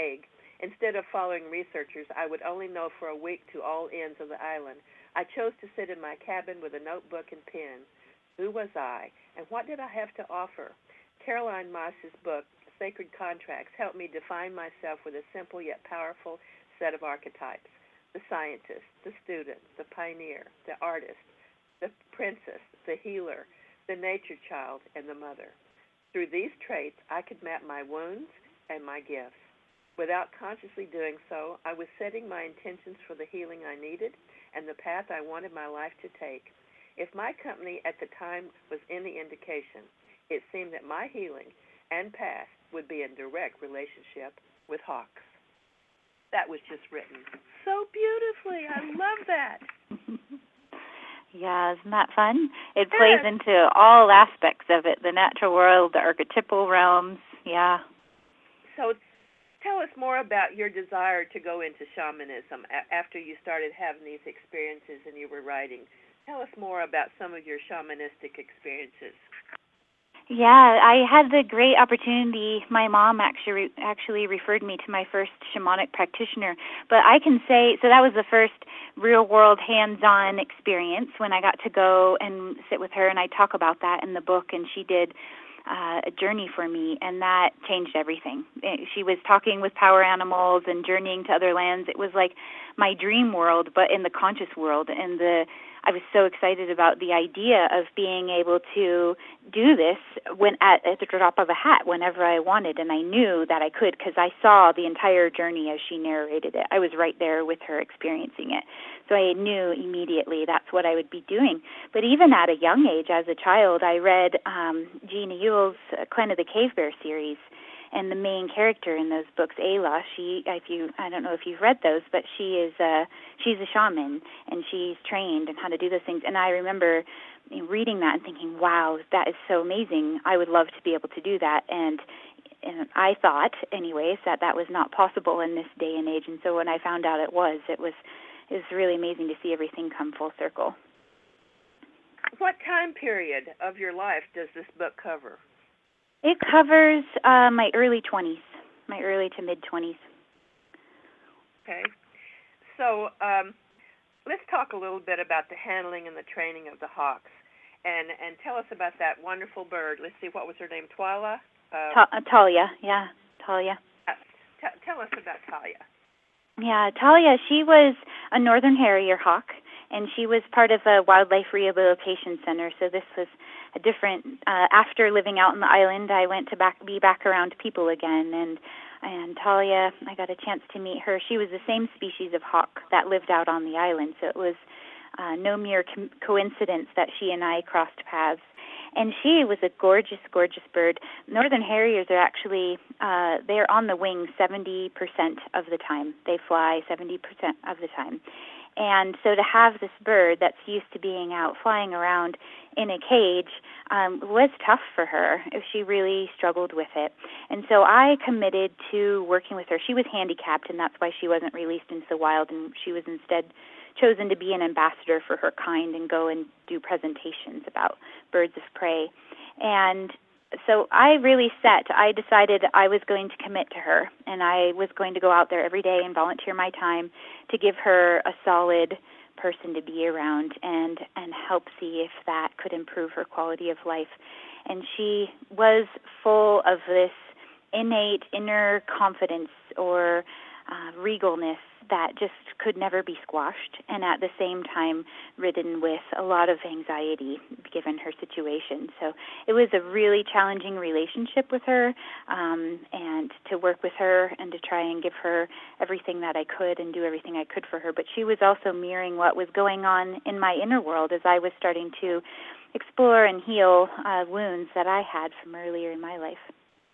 Instead of following researchers I would only know for a week to all ends of the island, I chose to sit in my cabin with a notebook and pen. Who was I, and what did I have to offer? Caroline Moss's book, Sacred Contracts, helped me define myself with a simple yet powerful set of archetypes: the scientist, the student, the pioneer, the artist, the princess, the healer, the nature child, and the mother. Through these traits, I could map my wounds and my gifts. Without consciously doing so, I was setting my intentions for the healing I needed and the path I wanted my life to take. If my company at the time was any indication, it seemed that my healing and path would be in direct relationship with hawks. That was just written so beautifully. I love that. Yeah, isn't that fun? It plays yes. into all aspects of it, the natural world, the archetypal realms. Yeah. So tell us more about your desire to go into shamanism a- after you started having these experiences and you were writing. Tell us more about some of your shamanistic experiences. Yeah, I had the great opportunity. My mom actually actually referred me to my first shamanic practitioner. But I can say, so that was the first real-world hands-on experience when I got to go and sit with her, and I talk about that in the book, and she did uh, a journey for me, and that changed everything. She was talking with power animals and journeying to other lands. It was like my dream world, but in the conscious world, and the I was so excited about the idea of being able to do this when at, at the drop of a hat whenever I wanted, and I knew that I could because I saw the entire journey as she narrated it. I was right there with her experiencing it. So I knew immediately that's what I would be doing. But even at a young age, as a child, I read um, Gina Ewell's Clan of the Cave Bear series. And the main character in those books, Ayla, she, if you, I don't know if you've read those, but she is, a, she's a shaman, and she's trained in how to do those things. And I remember reading that and thinking, wow, that is so amazing. I would love to be able to do that. And, and I thought, anyways, that that was not possible in this day and age. And so when I found out it was, it was, it was really amazing to see everything come full circle. What time period of your life does this book cover? It covers uh, my early twenties, my early to mid-twenties. Okay. So um, let's talk a little bit about the handling and the training of the hawks. And and tell us about that wonderful bird. Let's see, what was her name? Twyla? Uh, Ta- uh, Talia, yeah, Talia. Uh, t- tell us about Talia. Yeah, Talia, she was a northern harrier hawk, and she was part of a wildlife rehabilitation center. So this was a different. Uh, after living out on the island, I went to back be back around people again, and and Talia, I got a chance to meet her. She was the same species of hawk that lived out on the island, so it was uh, no mere co- coincidence that she and I crossed paths. And she was a gorgeous, gorgeous bird. Northern harriers are actually, uh, they're on the wing seventy percent of the time. They fly seventy percent of the time. And so to have this bird that's used to being out flying around in a cage um, was tough for her. She really struggled with it. And so I committed to working with her. She was handicapped, and that's why she wasn't released into the wild, and she was instead chosen to be an ambassador for her kind and go and do presentations about birds of prey. And so I really set, I decided I was going to commit to her, and I was going to go out there every day and volunteer my time to give her a solid person to be around and, and help see if that could improve her quality of life. And she was full of this innate inner confidence or uh, regalness that just could never be squashed, and at the same time ridden with a lot of anxiety given her situation. So it was a really challenging relationship with her, um, and to work with her and to try and give her everything that I could and do everything I could for her. But she was also mirroring what was going on in my inner world as I was starting to explore and heal uh, wounds that I had from earlier in my life.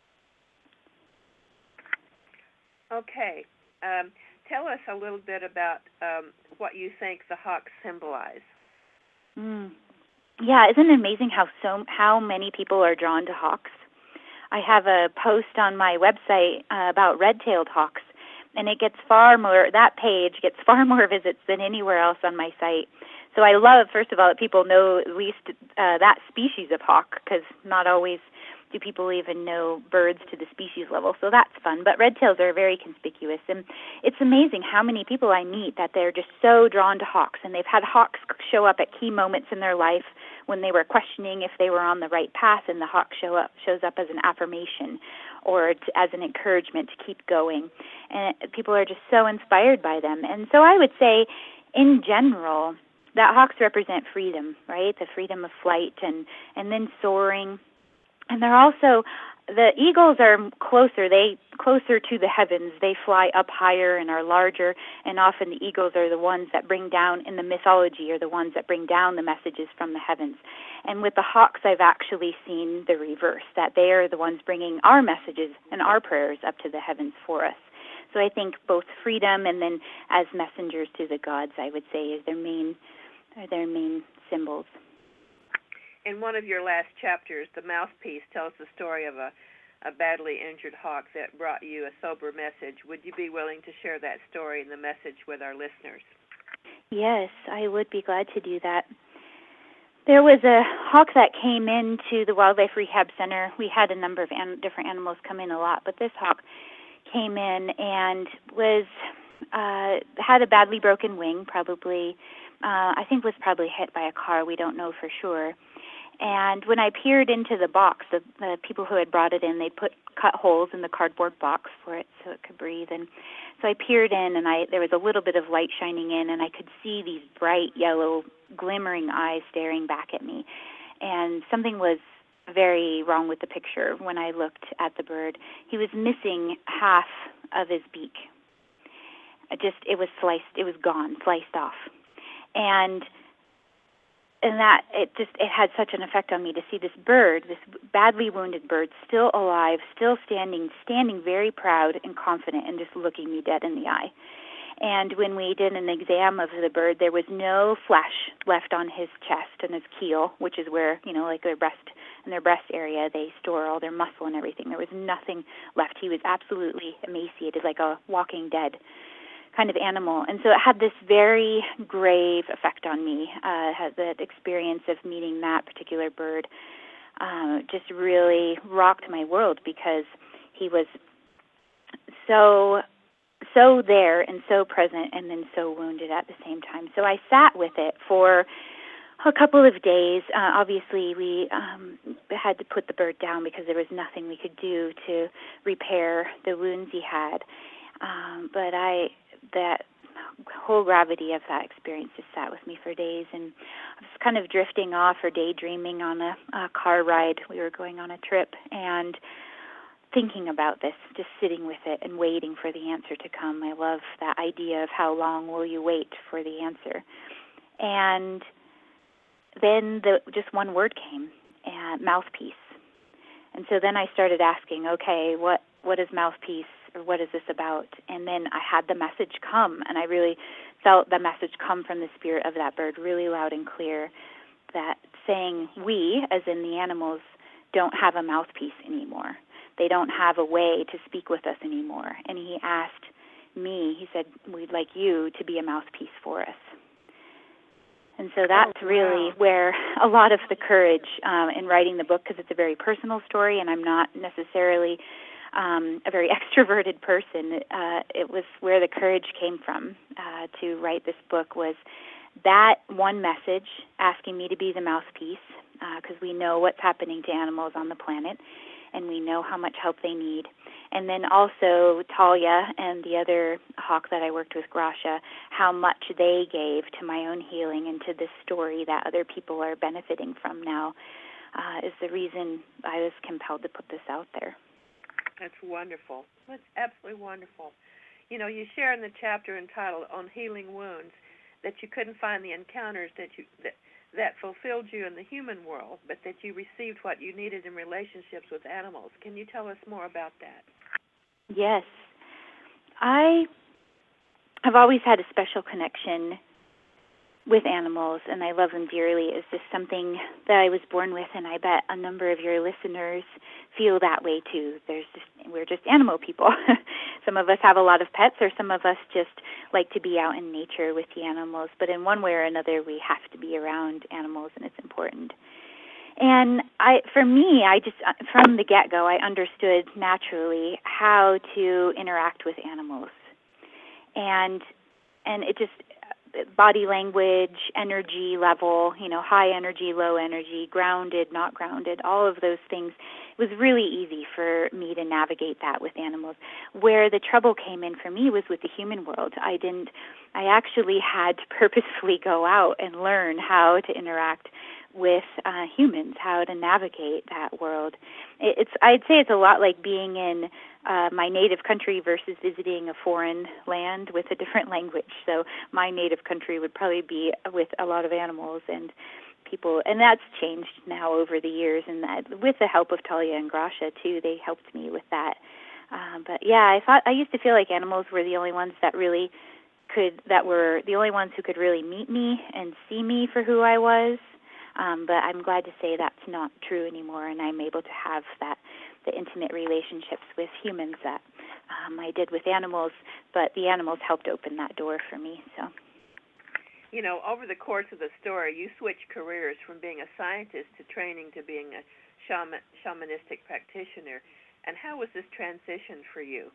Okay. Um, Tell us a little bit about um, what you think the hawks symbolize. Mm. Yeah, isn't it amazing how so how many people are drawn to hawks? I have a post on my website uh, about red-tailed hawks, and it gets far more. That page gets far more visits than anywhere else on my site. So I love, first of all, that people know at least uh, that species of hawk, because not always do people even know birds to the species level. So that's fun. But red-tails are very conspicuous. And it's amazing how many people I meet that they're just so drawn to hawks. And they've had hawks show up at key moments in their life when they were questioning if they were on the right path, and the hawk show up, shows up as an affirmation or to, as an encouragement to keep going. And people are just so inspired by them. And so I would say, in general, that hawks represent freedom, right? The freedom of flight and, and then soaring. And they're also, the eagles are closer, they closer to the heavens. They fly up higher and are larger, and often the eagles are the ones that bring down, in the mythology, are the ones that bring down the messages from the heavens. And with the hawks, I've actually seen the reverse, that they are the ones bringing our messages and our prayers up to the heavens for us. So I think both freedom and then as messengers to the gods, I would say, is their main, are their main symbols. In one of your last chapters, The Mouthpiece tells the story of a a badly injured hawk that brought you a sober message. Would you be willing to share that story and the message with our listeners? Yes, I would be glad to do that. There was a hawk that came into the Wildlife Rehab Center. We had a number of an- different animals come in a lot, but this hawk came in and was uh, had a badly broken wing, probably, uh, I think was probably hit by a car. We don't know for sure. And when I peered into the box, the, the people who had brought it in, they put cut holes in the cardboard box for it so it could breathe. And so I peered in, and I there was a little bit of light shining in, and I could see these bright yellow, glimmering eyes staring back at me. And something was very wrong with the picture when I looked at the bird. He was missing half of his beak. It just it was sliced. It was gone, sliced off, and. And that, it just, it had such an effect on me to see this bird, this badly wounded bird, still alive, still standing, standing very proud and confident and just looking me dead in the eye. And when we did an exam of the bird, there was no flesh left on his chest and his keel, which is where, you know, like their breast, in their breast area, they store all their muscle and everything. There was nothing left. He was absolutely emaciated, like a walking dead kind of animal. And so it had this very grave effect on me. Uh, had that experience of meeting that particular bird uh, just really rocked my world because he was so, so there and so present and then so wounded at the same time. So I sat with it for a couple of days. Uh, obviously, we um, had to put the bird down because there was nothing we could do to repair the wounds he had. Um, but I, that whole gravity of that experience just sat with me for days, and I was kind of drifting off or daydreaming on a, a car ride. We were going on a trip and thinking about this, just sitting with it and waiting for the answer to come. I love that idea of how long will you wait for the answer. And then the, just one word came, uh, mouthpiece. And so then I started asking, okay, what, what is mouthpiece? Or what is this about? And then I had the message come, and I really felt the message come from the spirit of that bird really loud and clear, that saying we, as in the animals, don't have a mouthpiece anymore. They don't have a way to speak with us anymore. And he asked me, he said, we'd like you to be a mouthpiece for us. And so that's oh, wow. really where a lot of the courage um, in writing the book, because it's a very personal story, and I'm not necessarily Um, a very extroverted person, uh, it was where the courage came from uh, to write this book, was that one message asking me to be the mouthpiece, because uh, we know what's happening to animals on the planet, and we know how much help they need. And then also Talia and the other hawk that I worked with, Gracia, how much they gave to my own healing and to this story that other people are benefiting from now uh, is the reason I was compelled to put this out there. That's wonderful. That's absolutely wonderful. You know, you share in the chapter entitled On Healing Wounds that you couldn't find the encounters that you that, that fulfilled you in the human world, but that you received what you needed in relationships with animals. Can you tell us more about that? Yes. I have always had a special connection with animals, and I love them dearly. It's just something that I was born with, and I bet a number of your listeners feel that way too. There's just we're just animal people. Some of us have a lot of pets, or some of us just like to be out in nature with the animals. But in one way or another, we have to be around animals, and it's important. And I, for me, I just from the get-go, I understood naturally how to interact with animals, and and it just. Body language, energy level, you know, high energy, low energy, grounded, not grounded, all of those things. It was really easy for me to navigate that with animals. Where the trouble came in for me was with the human world. I didn't, I actually had to purposefully go out and learn how to interact with uh, humans, how to navigate that world. It, it's, I'd say it's a lot like being in Uh, my native country versus visiting a foreign land with a different language. So my native country would probably be with a lot of animals and people, and that's changed now over the years, and that with the help of Talia and Gracia too, they helped me with that. Um, but yeah, I thought I used to feel like animals were the only ones that really could, that were the only ones who could really meet me and see me for who I was. Um, but I'm glad to say that's not true anymore, and I'm able to have that the intimate relationships with humans that um, I did with animals, but the animals helped open that door for me. So, you know, over the course of the story, you switched careers from being a scientist to training to being a shaman, shamanistic practitioner. And how was this transition for you?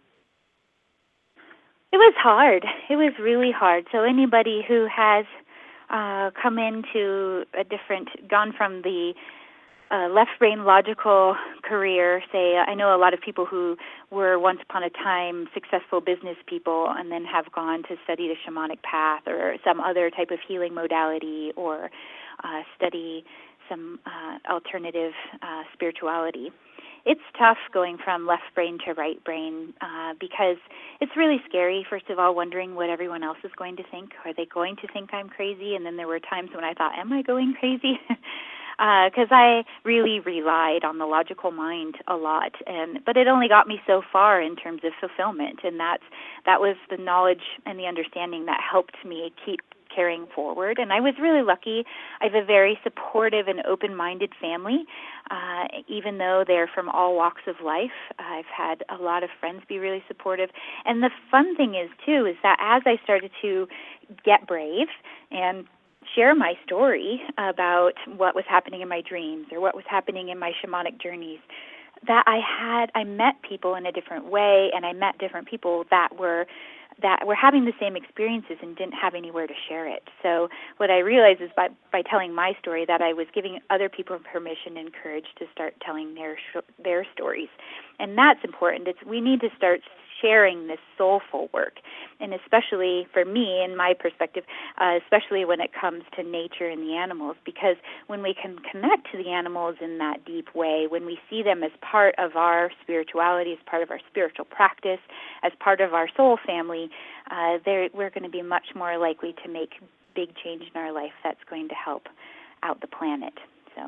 It was hard. It was really hard. So anybody who has uh, come into a different, gone from the uh, left brain logical career, say, I know a lot of people who were once upon a time successful business people and then have gone to study the shamanic path or some other type of healing modality or uh, study some uh, alternative uh, spirituality. It's tough going from left brain to right brain uh, because it's really scary, first of all, wondering what everyone else is going to think. Are they going to think I'm crazy? And then there were times when I thought, am I going crazy? Because uh, I really relied on the logical mind a lot, and but it only got me so far in terms of fulfillment, and that's, that was the knowledge and the understanding that helped me keep carrying forward. And I was really lucky. I have a very supportive and open-minded family, uh, even though they're from all walks of life. I've had a lot of friends be really supportive. And the fun thing is, too, is that as I started to get brave and share my story about what was happening in my dreams or what was happening in my shamanic journeys, that I had, I met people in a different way, and I met different people that were that were having the same experiences and didn't have anywhere to share it. So what I realized is by, by telling my story that I was giving other people permission and courage to start telling their their stories. And that's important. It's we need to start sharing this soulful work, and especially for me, in my perspective, uh, especially when it comes to nature and the animals, because when we can connect to the animals in that deep way, when we see them as part of our spirituality, as part of our spiritual practice, as part of our soul family, uh, we're going to be much more likely to make big change in our life that's going to help out the planet. So.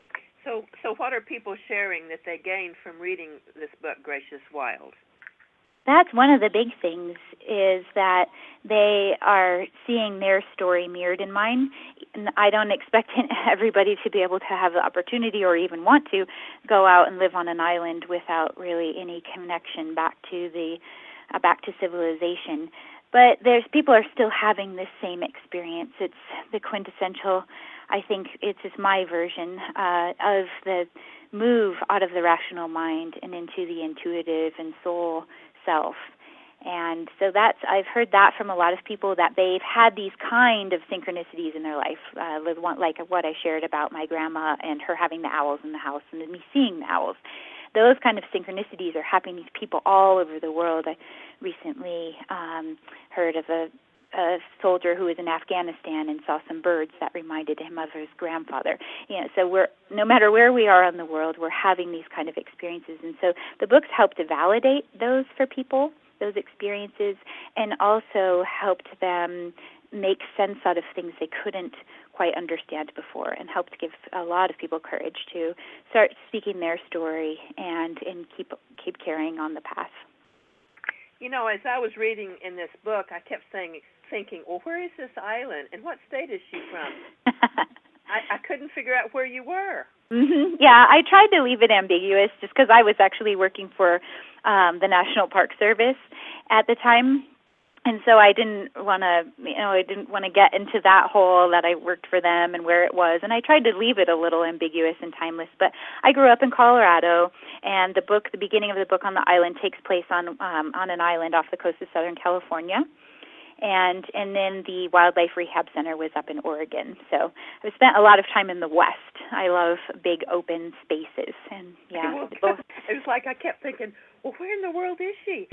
So, so what are people sharing that they gained from reading this book, Gracious Wild? That's one of the big things, is that they are seeing their story mirrored in mine. And I don't expect everybody to be able to have the opportunity or even want to go out and live on an island without really any connection back to the uh, back to civilization. But there's people are still having this same experience. It's the quintessential, I think it's just my version uh, of the move out of the rational mind and into the intuitive and soul self. And so that's, I've heard that from a lot of people, that they've had these kind of synchronicities in their life, uh, like what I shared about my grandma and her having the owls in the house and me seeing the owls. Those kind of synchronicities are happening to people all over the world. I recently um, heard of a, a soldier who was in Afghanistan and saw some birds that reminded him of his grandfather. You know, so we're, no matter where we are in the world, we're having these kind of experiences. And so the books help to validate those for people, those experiences, and also helped them make sense out of things they couldn't quite understand before, and helped give a lot of people courage to start speaking their story and, and keep keep carrying on the path. You know, as I was reading in this book, I kept saying, thinking, well, where is this island, and what state is she from? I, I couldn't figure out where you were. Mm-hmm. Yeah, I tried to leave it ambiguous just because I was actually working for um, the National Park Service at the time. And so I didn't want to, you know, I didn't want to get into that hole that I worked for them and where it was. And I tried to leave it a little ambiguous and timeless. But I grew up in Colorado, and the book, the beginning of the book on the island, takes place on um, on an island off the coast of Southern California. And and then the Wildlife Rehab Center was up in Oregon. So I've spent a lot of time in the West. I love big open spaces. And yeah, well, it was like I kept thinking, well, where in the world is she?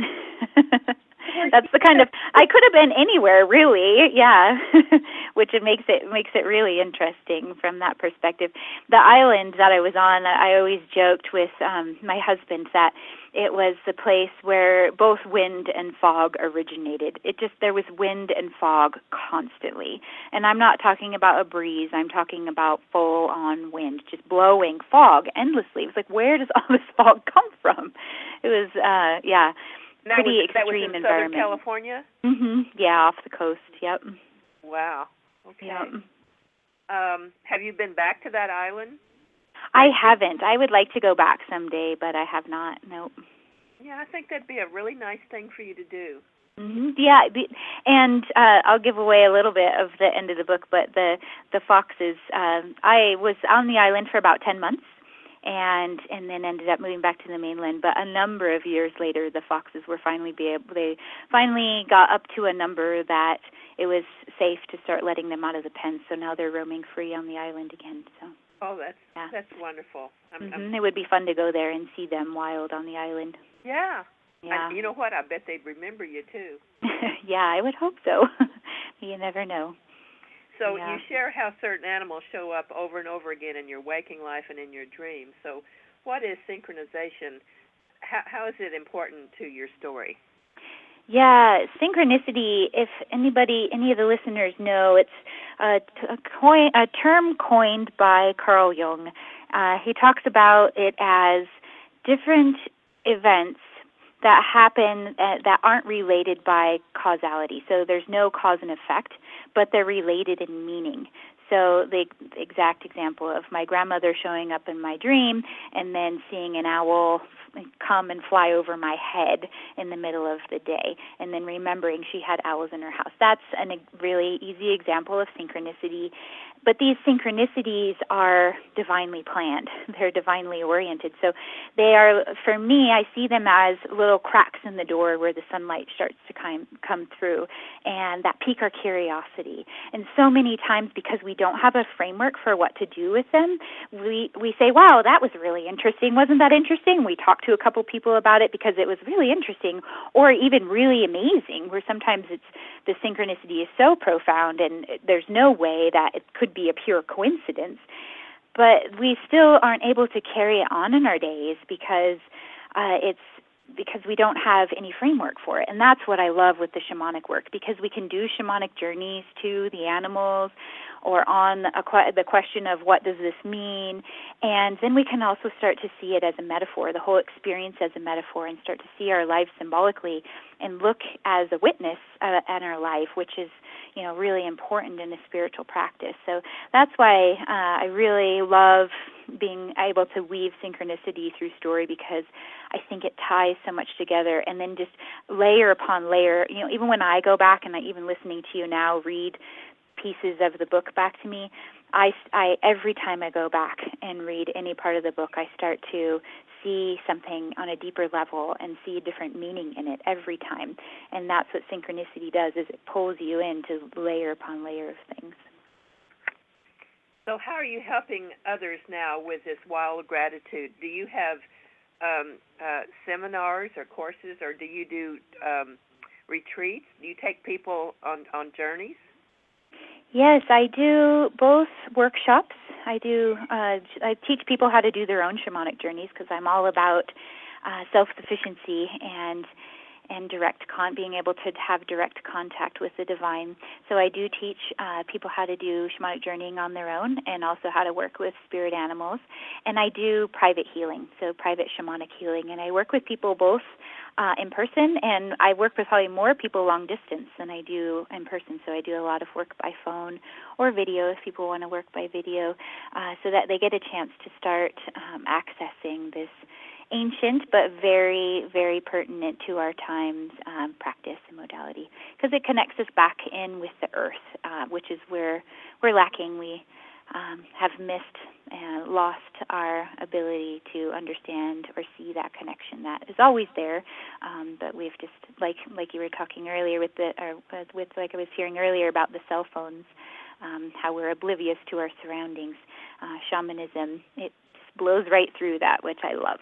That's the kind of, I could have been anywhere, really, yeah, which it makes it makes it really interesting from that perspective. The island that I was on, I always joked with um, my husband that it was the place where both wind and fog originated. It just, there was wind and fog constantly. And I'm not talking about a breeze, I'm talking about full-on wind, just blowing fog endlessly. It was like, where does all this fog come from? It was, uh, yeah. Now, pretty was, extreme that was in environment. Southern California? Mhm. Yeah, off the coast. Yep. Wow. Okay. Yep. Um, have you been back to that island? I haven't. I would like to go back someday, but I have not. Nope. Yeah, I think that'd be a really nice thing for you to do. Mm-hmm. Yeah, the, and uh, I'll give away a little bit of the end of the book, but the the foxes. Um, I was on the island for about ten months, and and then ended up moving back to the mainland. But a number of years later, the foxes were finally be able. They finally got up to a number that it was safe to start letting them out of the pen. So now they're roaming free on the island again. So. Oh, that's yeah. that's wonderful. I'm, mm-hmm. I'm, It would be fun to go there and see them wild on the island. Yeah. Yeah. And you know what? I bet they'd remember you too. Yeah, I would hope so. You never know. So yeah. you share how certain animals show up over and over again in your waking life and in your dreams. So what is synchronization? How, how is it important to your story? Yeah, synchronicity, if anybody, any of the listeners know, it's a, a, coin, a term coined by Carl Jung. Uh, he talks about it as different events that happen uh, that aren't related by causality. So there's no cause and effect, but they're related in meaning. So the exact example of my grandmother showing up in my dream and then seeing an owl come and fly over my head in the middle of the day, and then remembering she had owls in her house. That's a really easy example of synchronicity. But these synchronicities are divinely planned. They're divinely oriented. So they are, for me, I see them as little cracks in the door where the sunlight starts to come, come through, and that pique our curiosity. And so many times, because we don't have a framework for what to do with them, we, we say, wow, that was really interesting. Wasn't that interesting? We talk to a couple people about it because it was really interesting, or even really amazing, where sometimes it's the synchronicity is so profound and there's no way that it could be a pure coincidence. But we still aren't able to carry it on in our days because uh, it's because we don't have any framework for it. And that's what I love with the shamanic work, because we can do shamanic journeys to the animals or on a, the question of what does this mean, and then we can also start to see it as a metaphor, the whole experience as a metaphor, and start to see our life symbolically and look as a witness uh, in our life, which is, you know, really important in a spiritual practice. So that's why uh, I really love being able to weave synchronicity through story, because I think it ties so much together, and then just layer upon layer. You know, even when I go back and I even listening to you now read pieces of the book back to me, I, I every time I go back and read any part of the book, I start to see something on a deeper level and see a different meaning in it every time. And that's what synchronicity does, is it pulls you into layer upon layer of things. So how are you helping others now with this wild gratitude? Do you have um, uh, seminars or courses, or do you do um, retreats? Do you take people on, on journeys? Yes, I do both workshops. I do. Uh, I teach people how to do their own shamanic journeys, because I'm all about uh, self-sufficiency and and direct con, being able to have direct contact with the divine. So I do teach uh, people how to do shamanic journeying on their own, and also how to work with spirit animals. And I do private healing, so private shamanic healing. And I work with people both uh, in person, and I work with probably more people long distance than I do in person. So I do a lot of work by phone or video if people want to work by video, uh, so that they get a chance to start um, accessing this ancient but very, very pertinent to our times um, practice and modality, because it connects us back in with the earth, uh, which is where we're lacking. We um, have missed and lost our ability to understand or see that connection that is always there, um, but we've just, like like you were talking earlier with the, or with like I was hearing earlier about the cell phones, um, how we're oblivious to our surroundings. Uh, shamanism, it blows right through that, which I love.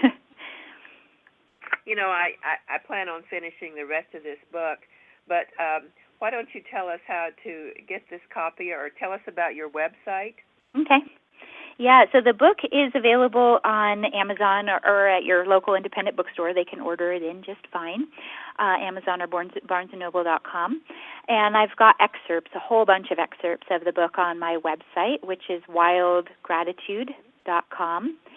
You know, I, I, I plan on finishing the rest of this book, but um, why don't you tell us how to get this copy, or tell us about your website? Okay. Yeah, so the book is available on Amazon or, or at your local independent bookstore. They can order it in just fine, uh, Amazon or Barnes, barnes and noble dot com. And I've got excerpts, a whole bunch of excerpts of the book on my website, which is wild gratitude dot com.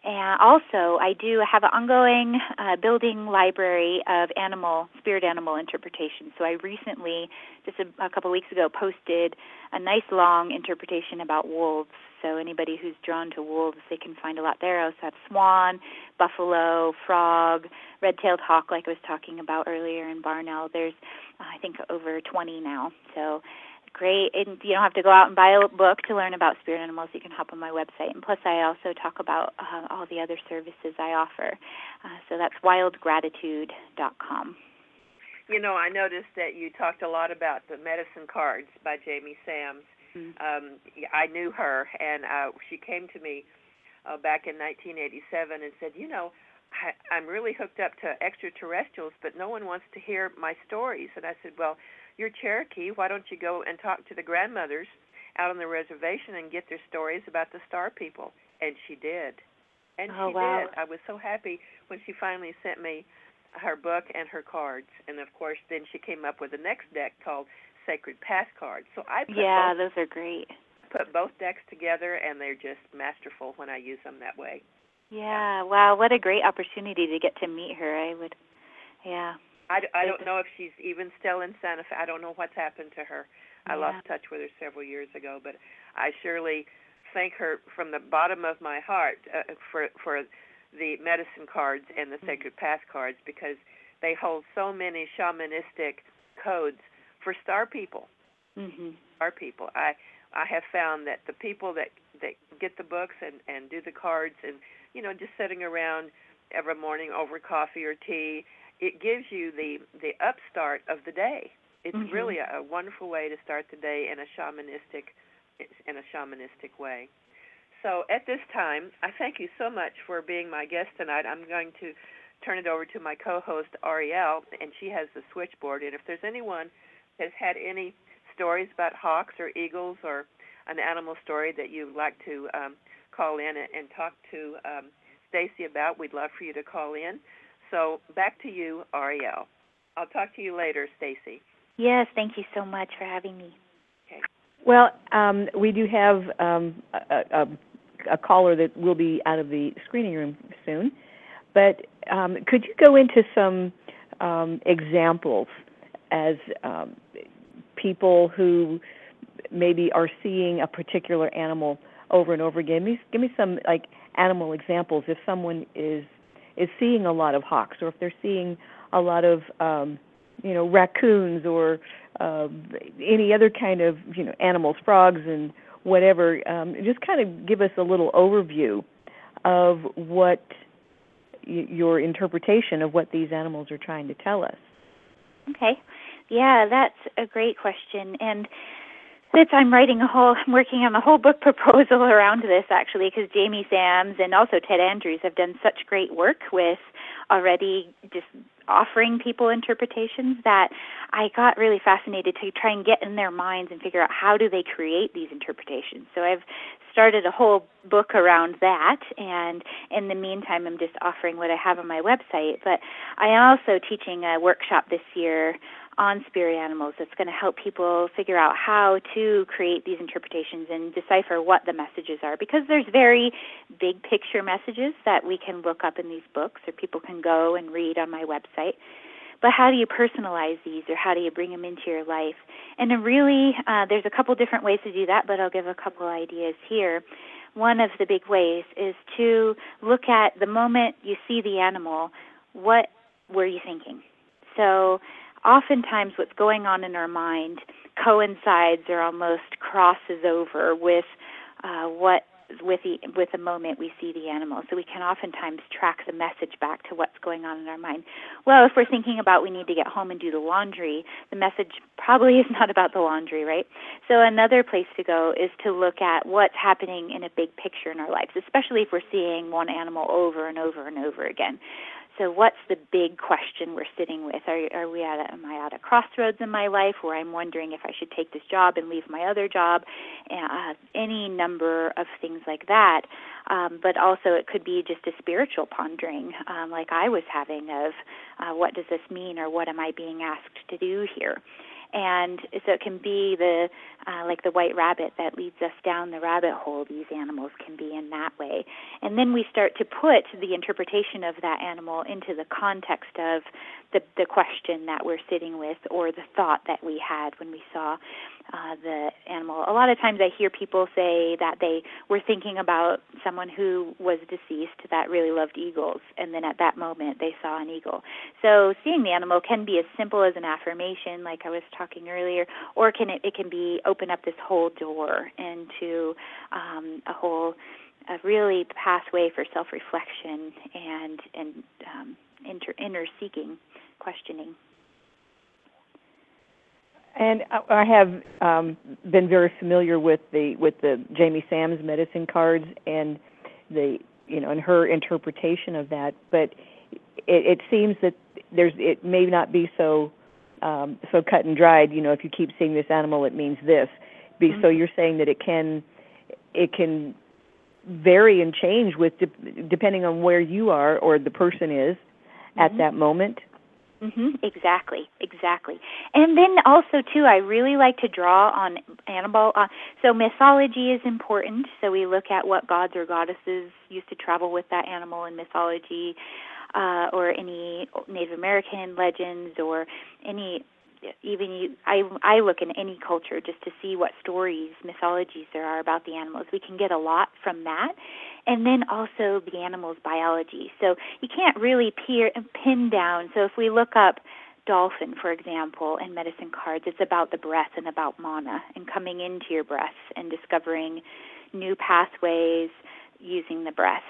And also, I do have an ongoing uh, building library of animal, spirit animal interpretation. So I recently, just a, a couple of weeks ago, posted a nice long interpretation about wolves. So anybody who's drawn to wolves, they can find a lot there. I also have swan, buffalo, frog, red-tailed hawk, like I was talking about earlier in barn owl. There's, uh, I think, over twenty now. So great. And you don't have to go out and buy a book to learn about spirit animals. You can hop on my website. And plus, I also talk about uh, all the other services I offer. Uh, so that's wild gratitude dot com. You know, I noticed that you talked a lot about the medicine cards by Jamie Sams. Mm-hmm. Um, I knew her, and uh, she came to me uh, back in nineteen eighty-seven and said, you know, I, I'm really hooked up to extraterrestrials, but no one wants to hear my stories. And I said, well, you're Cherokee. Why don't you go and talk to the grandmothers out on the reservation and get their stories about the star people? And she did. And oh, she wow. did. I was so happy when she finally sent me her book and her cards. And, of course, then she came up with the next deck called Sacred Path Cards. So I put Yeah, both, those are great. put both decks together, and they're just masterful when I use them that way. Yeah, wow, what a great opportunity to get to meet her. I would, yeah. I, I don't know if she's even still in Santa Fe. I don't know what's happened to her. I Yeah. lost touch with her several years ago, but I surely thank her from the bottom of my heart uh, for for the medicine cards and the mm-hmm. Sacred Path cards, because they hold so many shamanistic codes for star people. Mm-hmm. Star people. I I have found that the people that, that get the books and, and do the cards and, you know, just sitting around every morning over coffee or tea, it gives you the, the upstart of the day. It's mm-hmm. really a, a wonderful way to start the day in a shamanistic in a shamanistic way. So at this time, I thank you so much for being my guest tonight. I'm going to turn it over to my co-host, Ariel, and she has the switchboard. And if there's anyone that has had any stories about hawks or eagles or an animal story that you'd like to um, call in and, and talk to um, Stacy about, we'd love for you to call in. So back to you, Ariel. I'll talk to you later, Stacy. Yes, thank you so much for having me. Okay. Well, um, we do have um, a, a, a caller that will be out of the screening room soon. But um, could you go into some um, examples as um, people who maybe are seeing a particular animal over and over again? Give me, give me some like animal examples. If someone is is seeing a lot of hawks, or if they're seeing a lot of um, you know raccoons, or uh, any other kind of you know animals, frogs and whatever. Um, just kind of give us a little overview of what y- your interpretation of what these animals are trying to tell us. Okay. Yeah, that's a great question. And since I'm writing a whole, I'm working on a whole book proposal around this, actually, because Jamie Sams and also Ted Andrews have done such great work with already just offering people interpretations that I got really fascinated to try and get in their minds and figure out how do they create these interpretations. So I've started a whole book around that, and in the meantime, I'm just offering what I have on my website. But I'm also teaching a workshop this year on spirit animals that's going to help people figure out how to create these interpretations and decipher what the messages are, because there's very big picture messages that we can look up in these books or people can go and read on my website. But how do you personalize these, or how do you bring them into your life? And then really, uh, there's a couple different ways to do that, but I'll give a couple ideas here. One of the big ways is to look at the moment you see the animal, what were you thinking? So oftentimes what's going on in our mind coincides or almost crosses over with uh, what with the with the moment we see the animal. So we can oftentimes track the message back to what's going on in our mind. Well, if we're thinking about we need to get home and do the laundry, the message probably is not about the laundry, right? So another place to go is to look at what's happening in a big picture in our lives, especially if we're seeing one animal over and over and over again. So what's the big question we're sitting with? Are, are we at a, am I at a crossroads in my life where I'm wondering if I should take this job and leave my other job? Uh, any number of things like that. Um, but also it could be just a spiritual pondering, um, like I was having, of uh, what does this mean, or what am I being asked to do here? And so it can be the uh, like the white rabbit that leads us down the rabbit hole. These animals can be in that way. And then we start to put the interpretation of that animal into the context of the, the question that we're sitting with or the thought that we had when we saw uh, the animal. A lot of times I hear people say that they were thinking about someone who was deceased that really loved eagles, and then at that moment they saw an eagle. So seeing the animal can be as simple as an affirmation, like I was talking earlier, or can it, it can be open up this whole door into um, a whole a really pathway for self-reflection and and um, inter, inner seeking, questioning. And I have um, been very familiar with the with the Jamie Sams medicine cards and the you know and her interpretation of that. But it, it seems that there's it may not be so um, so cut and dried. You know, if you keep seeing this animal, it means this. Be, mm-hmm. So you're saying that it can it can vary and change with de- depending on where you are or the person is mm-hmm. at that moment. Mm-hmm. Exactly, exactly. And then also, too, I really like to draw on animal. Uh, so mythology is important. So we look at what gods or goddesses used to travel with that animal in mythology, uh, or any Native American legends, or any, even I, I look in any culture just to see what stories, mythologies there are about the animals. We can get a lot from that. And then also the animal's biology. So you can't really peer, pin down. So if we look up dolphin, for example, in medicine cards, it's about the breath and about mana and coming into your breath and discovering new pathways using the breath.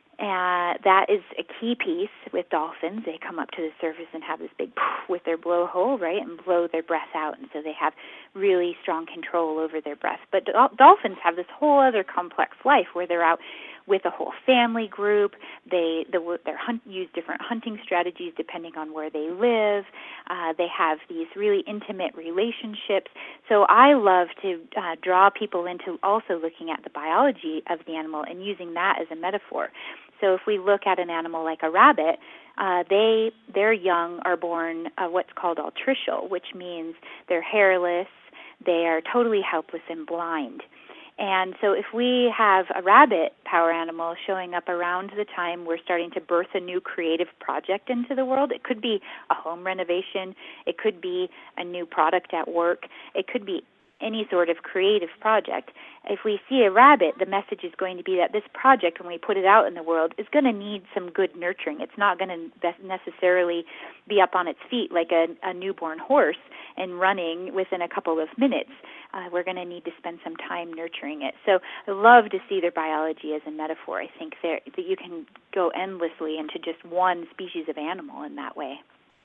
Uh, that is a key piece with dolphins. They come up to the surface and have this big poof with their blowhole, right, and blow their breath out, and so they have really strong control over their breath. But do- dolphins have this whole other complex life where they're out with a whole family group. They the, they hunt, use different hunting strategies depending on where they live. Uh, they have these really intimate relationships. So I love to uh, draw people into also looking at the biology of the animal and using that as a metaphor. So if we look at an animal like a rabbit, uh, they their young are born uh, what's called altricial, which means they're hairless, they are totally helpless and blind. And so if we have a rabbit power animal showing up around the time we're starting to birth a new creative project into the world, it could be a home renovation, it could be a new product at work, it could be any sort of creative project. If we see a rabbit, the message is going to be that this project, when we put it out in the world, is going to need some good nurturing. It's not going to necessarily be up on its feet like a, a newborn horse and running within a couple of minutes. Uh, we're going to need to spend some time nurturing it. So I love to see their biology as a metaphor. I think there, that you can go endlessly into just one species of animal in that way.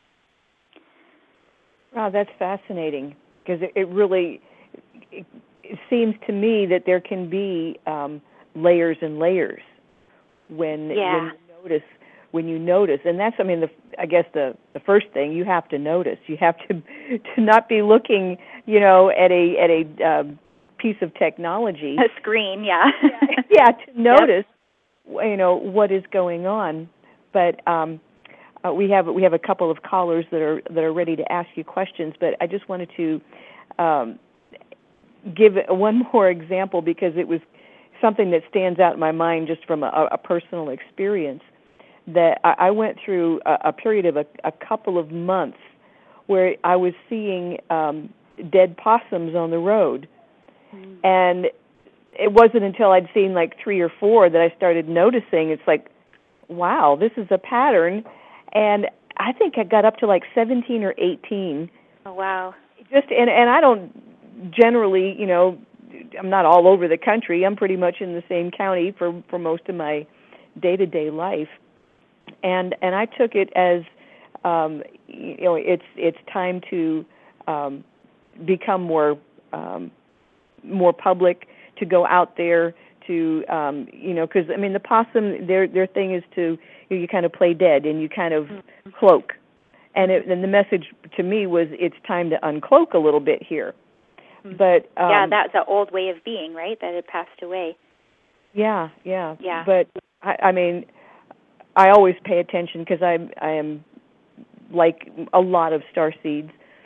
Wow, that's fascinating, because it, it really... It, it seems to me that there can be um, layers and layers when, yeah. when you notice when you notice, and that's I mean the I guess the, the first thing you have to notice. You have to to not be looking you know at a at a um, piece of technology, a screen, yeah, yeah, yeah to notice yep. you know what is going on. But um, uh, we have we have a couple of callers that are that are ready to ask you questions. But I just wanted to. Um, give one more example because it was something that stands out in my mind just from a, a personal experience, that I, I went through a, a period of a, a couple of months where I was seeing um, dead possums on the road. Mm. And it wasn't until I'd seen like three or four that I started noticing, it's like, wow, this is a pattern. And I think I got up to like seventeen or eighteen. Oh, wow. Just and, and I don't generally, you know, I'm not all over the country. I'm pretty much in the same county for, for most of my day-to-day life, and and I took it as, um, you know, it's it's time to um, become more um, more public, to go out there, to um, you know, because I mean the possum, their their thing is to you, know, you kind of play dead and you kind of mm-hmm. cloak, and it, and the message to me was it's time to uncloak a little bit here. But um, yeah, that's an old way of being, right? That had passed away. Yeah, yeah. Yeah. But I, I mean, I always pay attention because I I am like a lot of starseeds.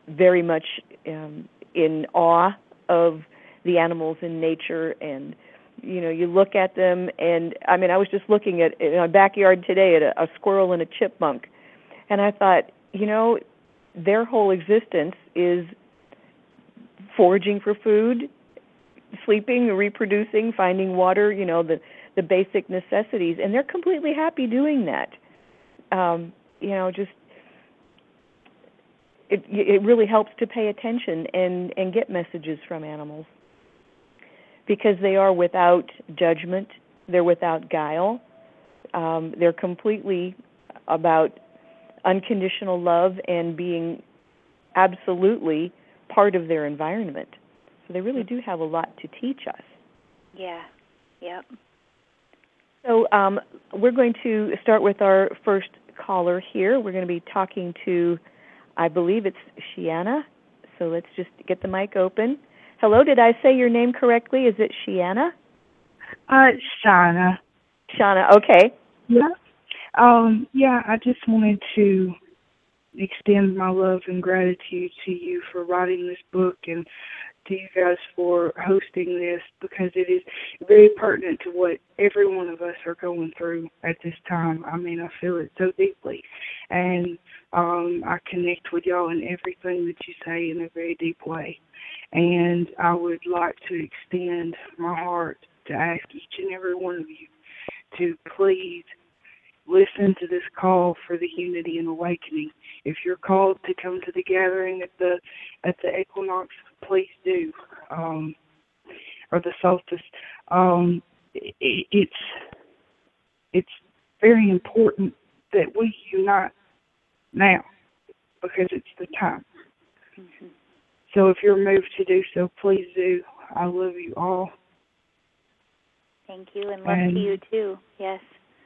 very much um, in awe of the animals in nature, and you know, you look at them, and I mean, I was just looking at in my backyard today at a, a squirrel and a chipmunk, and I thought, you know, their whole existence is foraging for food, sleeping, reproducing, finding water, you know, the the basic necessities, and they're completely happy doing that. Um, you know, just it it really helps to pay attention and, and get messages from animals, because they are without judgment, they're without guile, um, they're completely about unconditional love and being absolutely part of their environment. So they really do have a lot to teach us. Yeah, yep. So um, we're going to start with our first caller here. We're going to be talking to, I believe it's Shiana. So let's just get the mic open. Hello, did I say your name correctly? Is it Shiana? Uh, Shauna. Shauna, okay. Yeah. Um, yeah, I just wanted to extend my love and gratitude to you for writing this book, and to you guys for hosting this, because it is very pertinent to what every one of us are going through at this time. I mean, I feel it so deeply, and um, I connect with y'all in everything that you say in a very deep way. And I would like to extend my heart to ask each and every one of you to please listen to this call for the unity and awakening. If you're called to come to the gathering at the at the equinox, please do, um, or the solstice. Um, it, it's it's very important that we unite now, because it's the time. Mm-hmm. So if you're moved to do so, please do. I love you all. Thank you, and love and, to you too. Yes.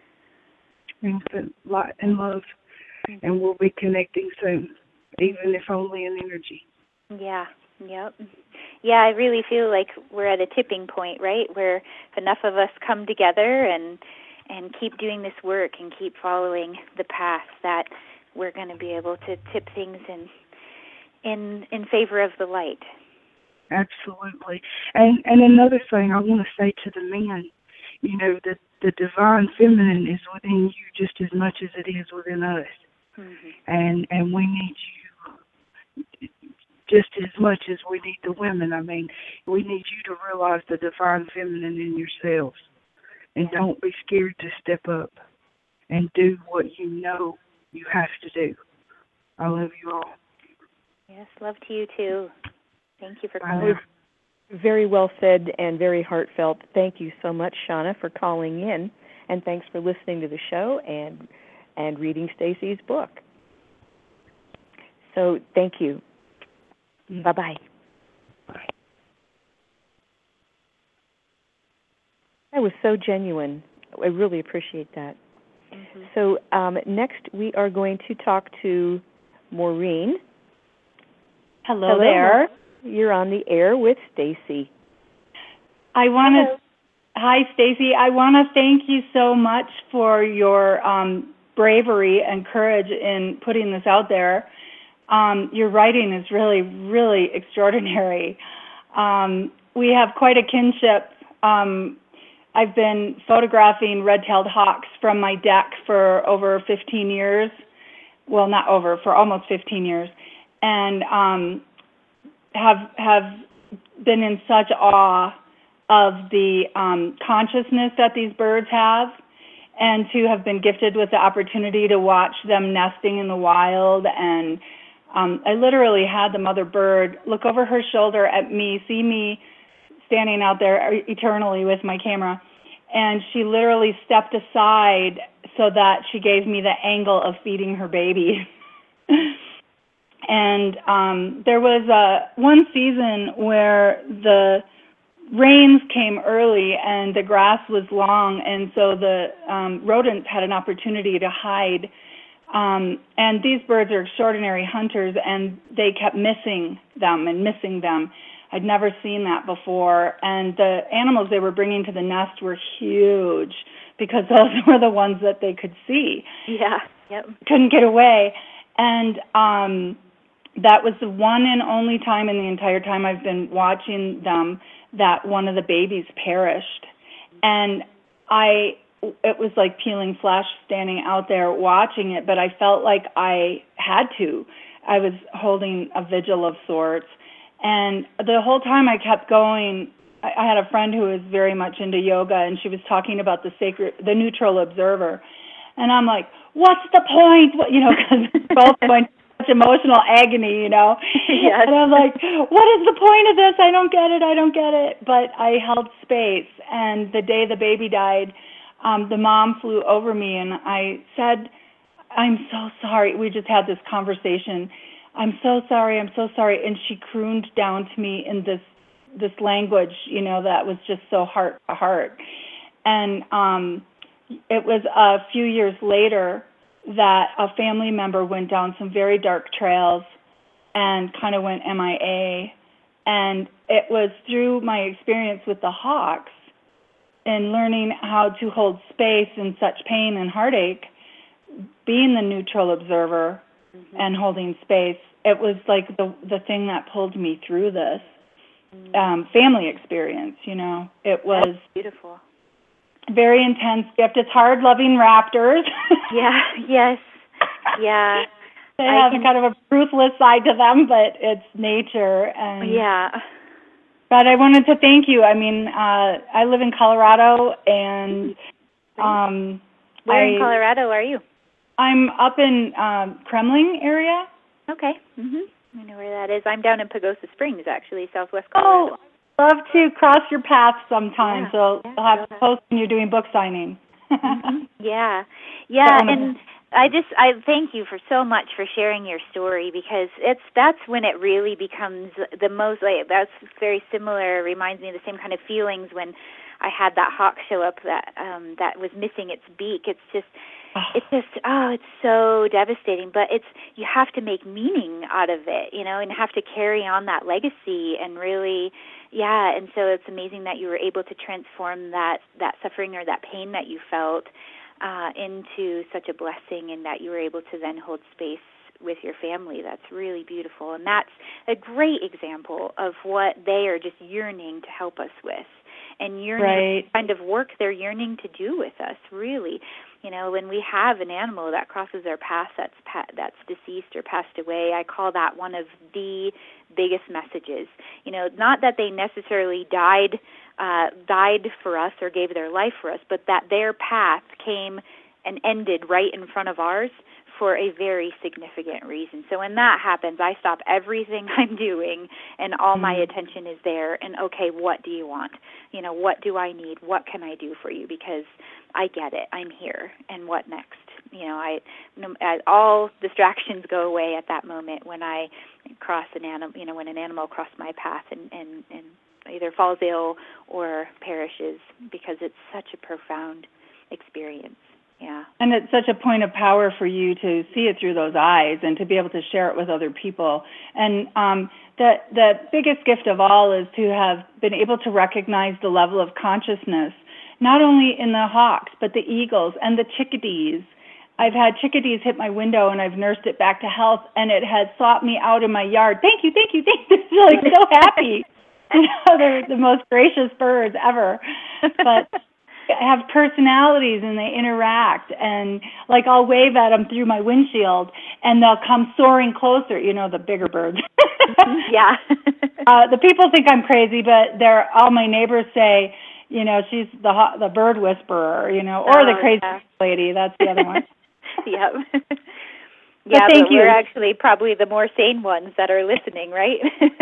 And light and love, mm-hmm. and we'll be connecting soon, even if only in energy. Yeah. Yep. Yeah, I really feel like we're at a tipping point, right? Where if enough of us come together and and keep doing this work and keep following the path, that we're going to be able to tip things in in in favor of the light. Absolutely. And and another thing I want to say to the men, you know, that the divine feminine is within you just as much as it is within us. Mm-hmm. And and we need you just as much as we need the women. I mean, we need you to realize the divine feminine in yourselves. And don't be scared to step up and do what you know you have to do. I love you all. Yes, love to you too. Thank you for calling. Very well said and very heartfelt. Thank you so much, Shauna, for calling in, and thanks for listening to the show and and reading Stacy's book. So thank you. Bye-bye. Bye. That was so genuine. I really appreciate that. Mm-hmm. So um, next we are going to talk to Maureen. Hello, Hello there. You're on the air with Stacy. I want to. Hi, Stacy. I want to thank you so much for your um, bravery and courage in putting this out there. Um, your writing is really, really extraordinary. Um, we have quite a kinship. Um, I've been photographing red-tailed hawks from my deck for over fifteen years. Well, not over, for almost fifteen years. And um, have have been in such awe of the um, consciousness that these birds have, and to have been gifted with the opportunity to watch them nesting in the wild. And um, I literally had the mother bird look over her shoulder at me, see me standing out there eternally with my camera, and she literally stepped aside so that she gave me the angle of feeding her baby. And um, there was a, one season where the rains came early and the grass was long, and so the um, rodents had an opportunity to hide. Um, and these birds are extraordinary hunters, and they kept missing them and missing them. I'd never seen that before. And the animals they were bringing to the nest were huge, because those were the ones that they could see. Yeah, yep. Couldn't get away. And um, that was the one and only time in the entire time I've been watching them that one of the babies perished. And I, it was like peeling flesh standing out there watching it, but I felt like I had to. I was holding a vigil of sorts. And the whole time I kept going, I, I had a friend who was very much into yoga, and she was talking about the sacred, the neutral observer. And I'm like, what's the point? What, you know, because we're both going through such emotional agony, you know. Yes. And I'm like, what is the point of this? I don't get it. I don't get it. But I held space. And the day the baby died, um, the mom flew over me, and I said, I'm so sorry. We just had this conversation. I'm so sorry. I'm so sorry. And she crooned down to me in this this language, you know, that was just so heart to heart. And um, it was a few years later that a family member went down some very dark trails and kind of went M I A. And it was through my experience with the Hawks and learning how to hold space in such pain and heartache, being the neutral observer mm-hmm. and holding space, it was like the the thing that pulled me through this mm-hmm. um, family experience, you know. It was That's beautiful. Very intense gift. It's hard loving raptors. Yeah, yes, yeah. They I have can... kind of a ruthless side to them, but it's nature. And yeah. But I wanted to thank you. I mean, uh, I live in Colorado, and um, where I, in Colorado are you? I'm up in um, Kremling area. Okay. Mhm. I know where that is. I'm down in Pagosa Springs, actually, Southwest Colorado. Oh, love to cross your path sometime. Yeah, so yeah, I'll have yeah. to post when you're doing book signing. mm-hmm. Yeah, yeah, and I just I thank you for so much for sharing your story, because it's that's when it really becomes the most like that's very similar. Reminds me of the same kind of feelings when I had that hawk show up that um, that was missing its beak. It's just. It's just, oh, it's so devastating, but it's, you have to make meaning out of it, you know, and have to carry on that legacy and really, yeah, and so it's amazing that you were able to transform that, that suffering or that pain that you felt uh, into such a blessing, and that you were able to then hold space with your family. That's really beautiful, and that's a great example of what they are just yearning to help us with, and yearning right. the kind of work they're yearning to do with us, really. You know, when we have an animal that crosses our path that's pa- that's deceased or passed away, I call that one of the biggest messages. You know, not that they necessarily died uh, died for us or gave their life for us, but that their path came and ended right in front of ours for a very significant reason. So when that happens, I stop everything I'm doing, and all mm-hmm. my attention is there. And, okay, what do you want? You know, what do I need? What can I do for you? Because I get it. I'm here. And what next? You know, I, I all distractions go away at that moment when I cross an animal, you know, when an animal crossed my path and, and, and either falls ill or perishes, because it's such a profound experience. Yeah. And it's such a point of power for you to see it through those eyes and to be able to share it with other people. And um, the the biggest gift of all is to have been able to recognize the level of consciousness, not only in the hawks, but the eagles and the chickadees. I've had chickadees hit my window, and I've nursed it back to health, and it has sought me out in my yard. Thank you, thank you, thank you. They're like so happy. You know, they're the most gracious birds ever. But have personalities, and they interact, and like I'll wave at them through my windshield, and they'll come soaring closer. You know, the bigger birds. Yeah. uh, the people think I'm crazy, but they're all my neighbors say, you know, she's the the bird whisperer, you know, or oh, the crazy yeah. lady. That's the other one. Yep. But yeah, thank but you. we're actually probably the more sane ones that are listening, right?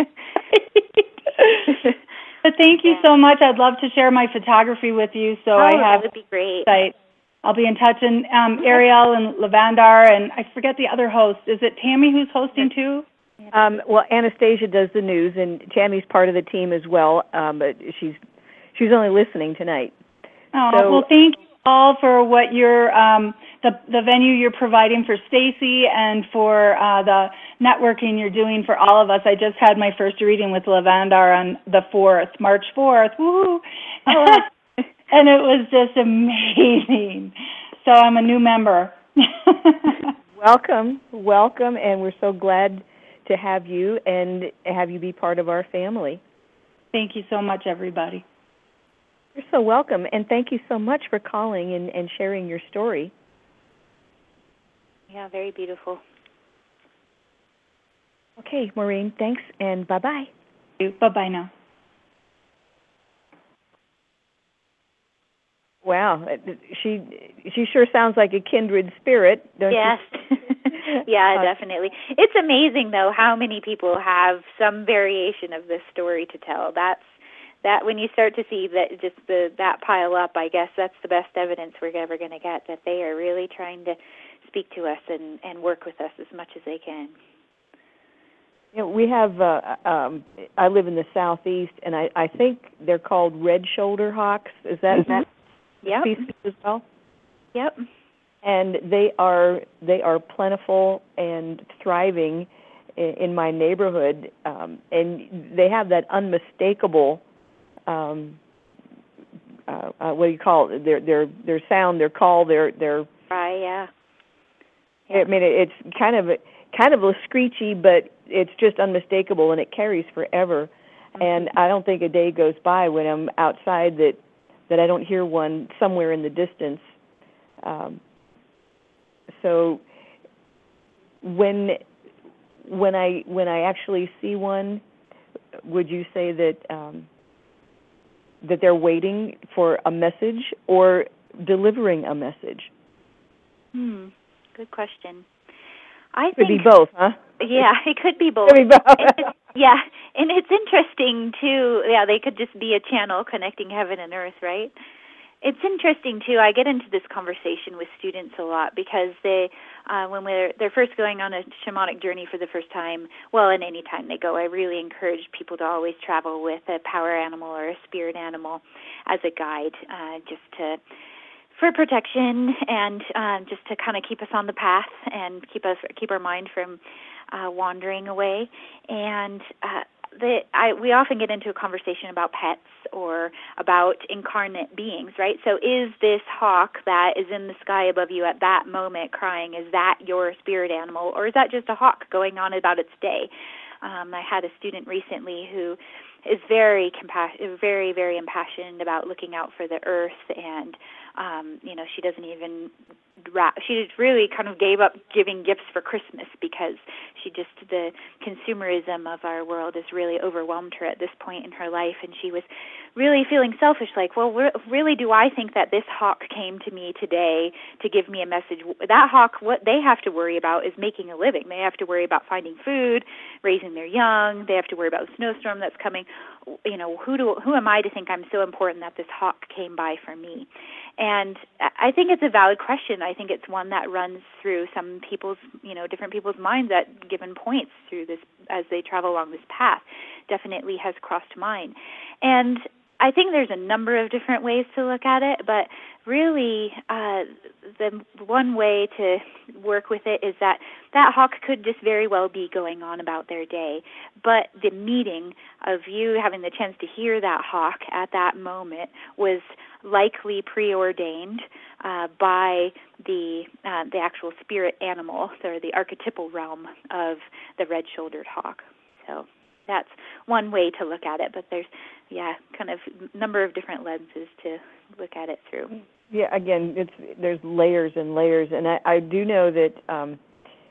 But thank you yeah. so much. I'd love to share my photography with you. So oh, I have that would be great. Site. I'll be in touch. And um, Ariel and Lavandar, and I forget the other host. Is it Tammy who's hosting too? Um, well, Anastasia does the news, and Tammy's part of the team as well. Um, but she's she's only listening tonight. Oh, so, well, thank you all for what you're, um, the, the venue you're providing for Stacy, and for uh, the networking you're doing for all of us. I just had my first reading with Lavandar on the fourth, March fourth. Woo! Oh, and it was just amazing. So I'm a new member. Welcome, welcome, and we're so glad to have you and have you be part of our family. Thank you so much, everybody. You're so welcome, and thank you so much for calling and, and sharing your story. Yeah, very beautiful. Okay, Maureen, thanks, and bye-bye. Bye-bye now. Wow, she she sure sounds like a kindred spirit, don't yes. you? yeah, uh, definitely. It's amazing, though, how many people have some variation of this story to tell. That's that when you start to see that just the that pile up, I guess that's the best evidence we're ever going to get, that they are really trying to speak to us and, and work with us as much as they can. You know, we have, uh, um, I live in the southeast, and I, I think they're called red-shoulder hawks. Is that mm-hmm. that yep. species as well? Yep. And they are they are plentiful and thriving in, in my neighborhood, um, and they have that unmistakable, um, uh, uh, what do you call it? Their their their sound, their call, their their. Right. Yeah. yeah. I mean, it, it's kind of a, kind of a screechy, but it's just unmistakable, and it carries forever. Mm-hmm. And I don't think a day goes by when I'm outside that that I don't hear one somewhere in the distance. Um, so when when I when I actually see one, would you say that um, that they're waiting for a message or delivering a message? Hmm. Good question. I could think, be both, huh? Yeah, it could be both. Could be both. And it's, yeah, and it's interesting too. Yeah, they could just be a channel connecting heaven and earth, right? It's interesting too. I get into this conversation with students a lot because they, uh, when we're they're first going on a shamanic journey for the first time, well, and any time they go, I really encourage people to always travel with a power animal or a spirit animal as a guide, uh, just to. for protection and um, just to kind of keep us on the path and keep us keep our mind from uh, wandering away. And uh, the, I, we often get into a conversation about pets or about incarnate beings, right? So is this hawk that is in the sky above you at that moment crying, is that your spirit animal, or is that just a hawk going on about its day? Um, I had a student recently who is very compa- very, very impassioned about looking out for the earth, and um, you know, she doesn't even wrap. She just really kind of gave up giving gifts for Christmas because she just the consumerism of our world has really overwhelmed her at this point in her life, and she was really feeling selfish. Like, well, really, do I think that this hawk came to me today to give me a message? That hawk, what they have to worry about is making a living. They have to worry about finding food, raising their young. They have to worry about the snowstorm that's coming. You know, who do who am I to think I'm so important that this hawk came by for me? And I think it's a valid question. I think it's one that runs through some people's, you know, different people's minds at given points through this as they travel along this path. Definitely has crossed mine. And I think there's a number of different ways to look at it, but really uh, the one way to work with it is that that hawk could just very well be going on about their day, but the meeting of you having the chance to hear that hawk at that moment was likely preordained uh, by the uh, the actual spirit animal, or the archetypal realm of the red-shouldered hawk. So that's one way to look at it, but there's, yeah, kind of number of different lenses to look at it through. Yeah, again, it's there's layers and layers, and I, I do know that um,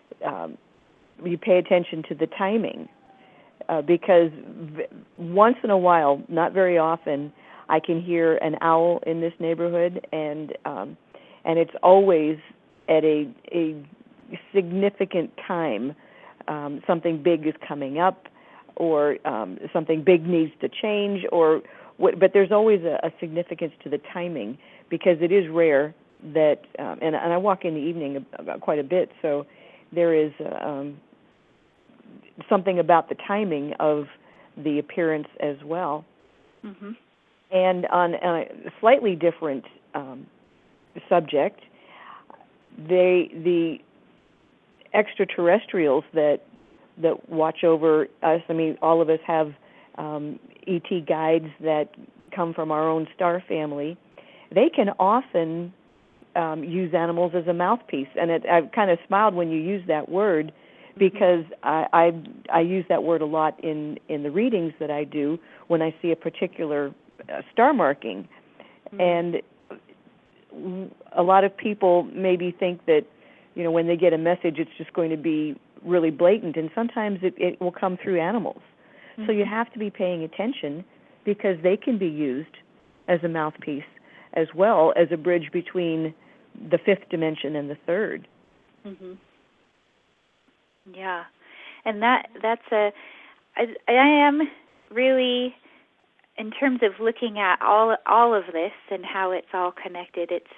um, you pay attention to the timing uh, because v- once in a while, not very often, I can hear an owl in this neighborhood, and um, and it's always at a a significant time. Um, something big is coming up, or um, something big needs to change, or what, but there's always a, a significance to the timing because it is rare that, um, and, and I walk in the evening about quite a bit, so there is um, something about the timing of the appearance as well. Mm-hmm. And on, on a slightly different um, subject, they the extraterrestrials that that watch over us. I mean, all of us have um, E T guides that come from our own star family. They can often um, use animals as a mouthpiece, and it, I've kind of smiled when you use that word because I, I I use that word a lot in, in the readings that I do when I see a particular uh, star marking. Mm-hmm. And a lot of people maybe think that, you know, when they get a message, it's just going to be really blatant, and sometimes it, it will come through animals. Mm-hmm. So you have to be paying attention, because they can be used as a mouthpiece as well as a bridge between the fifth dimension and the third. Mm-hmm. Yeah, and that that's a I, I am really, in terms of looking at all all of this and how it's all connected, it's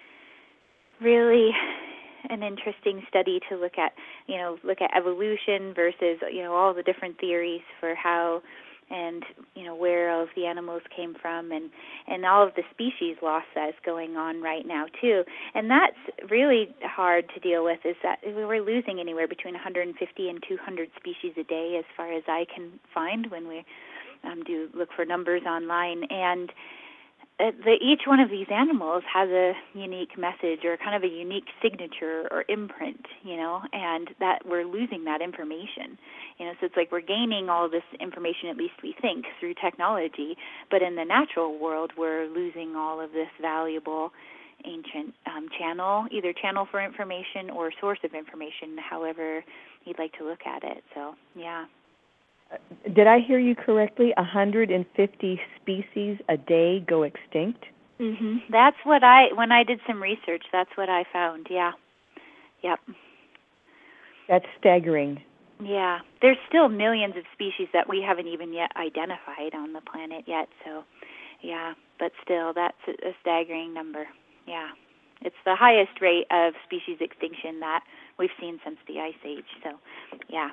really an interesting study to look at, you know, look at evolution versus, you know, all the different theories for how and, you know, where all of the animals came from, and, and all of the species loss that's going on right now, too. And that's really hard to deal with, is that we're losing anywhere between one hundred fifty and two hundred species a day, as far as I can find when we um, do look for numbers online. And uh, the, each one of these animals has a unique message, or kind of a unique signature or imprint, you know, and that we're losing that information. You know, so it's like we're gaining all this information, at least we think, through technology, but in the natural world, we're losing all of this valuable ancient um, channel, either channel for information or source of information, however you'd like to look at it. So, yeah. Did I hear you correctly? one hundred fifty species a day go extinct? Mhm. That's what I, when I did some research, that's what I found, yeah. Yep. That's staggering. Yeah. There's still millions of species that we haven't even yet identified on the planet yet, so, yeah. But still, that's a, a staggering number, yeah. It's the highest rate of species extinction that we've seen since the Ice Age, so, yeah.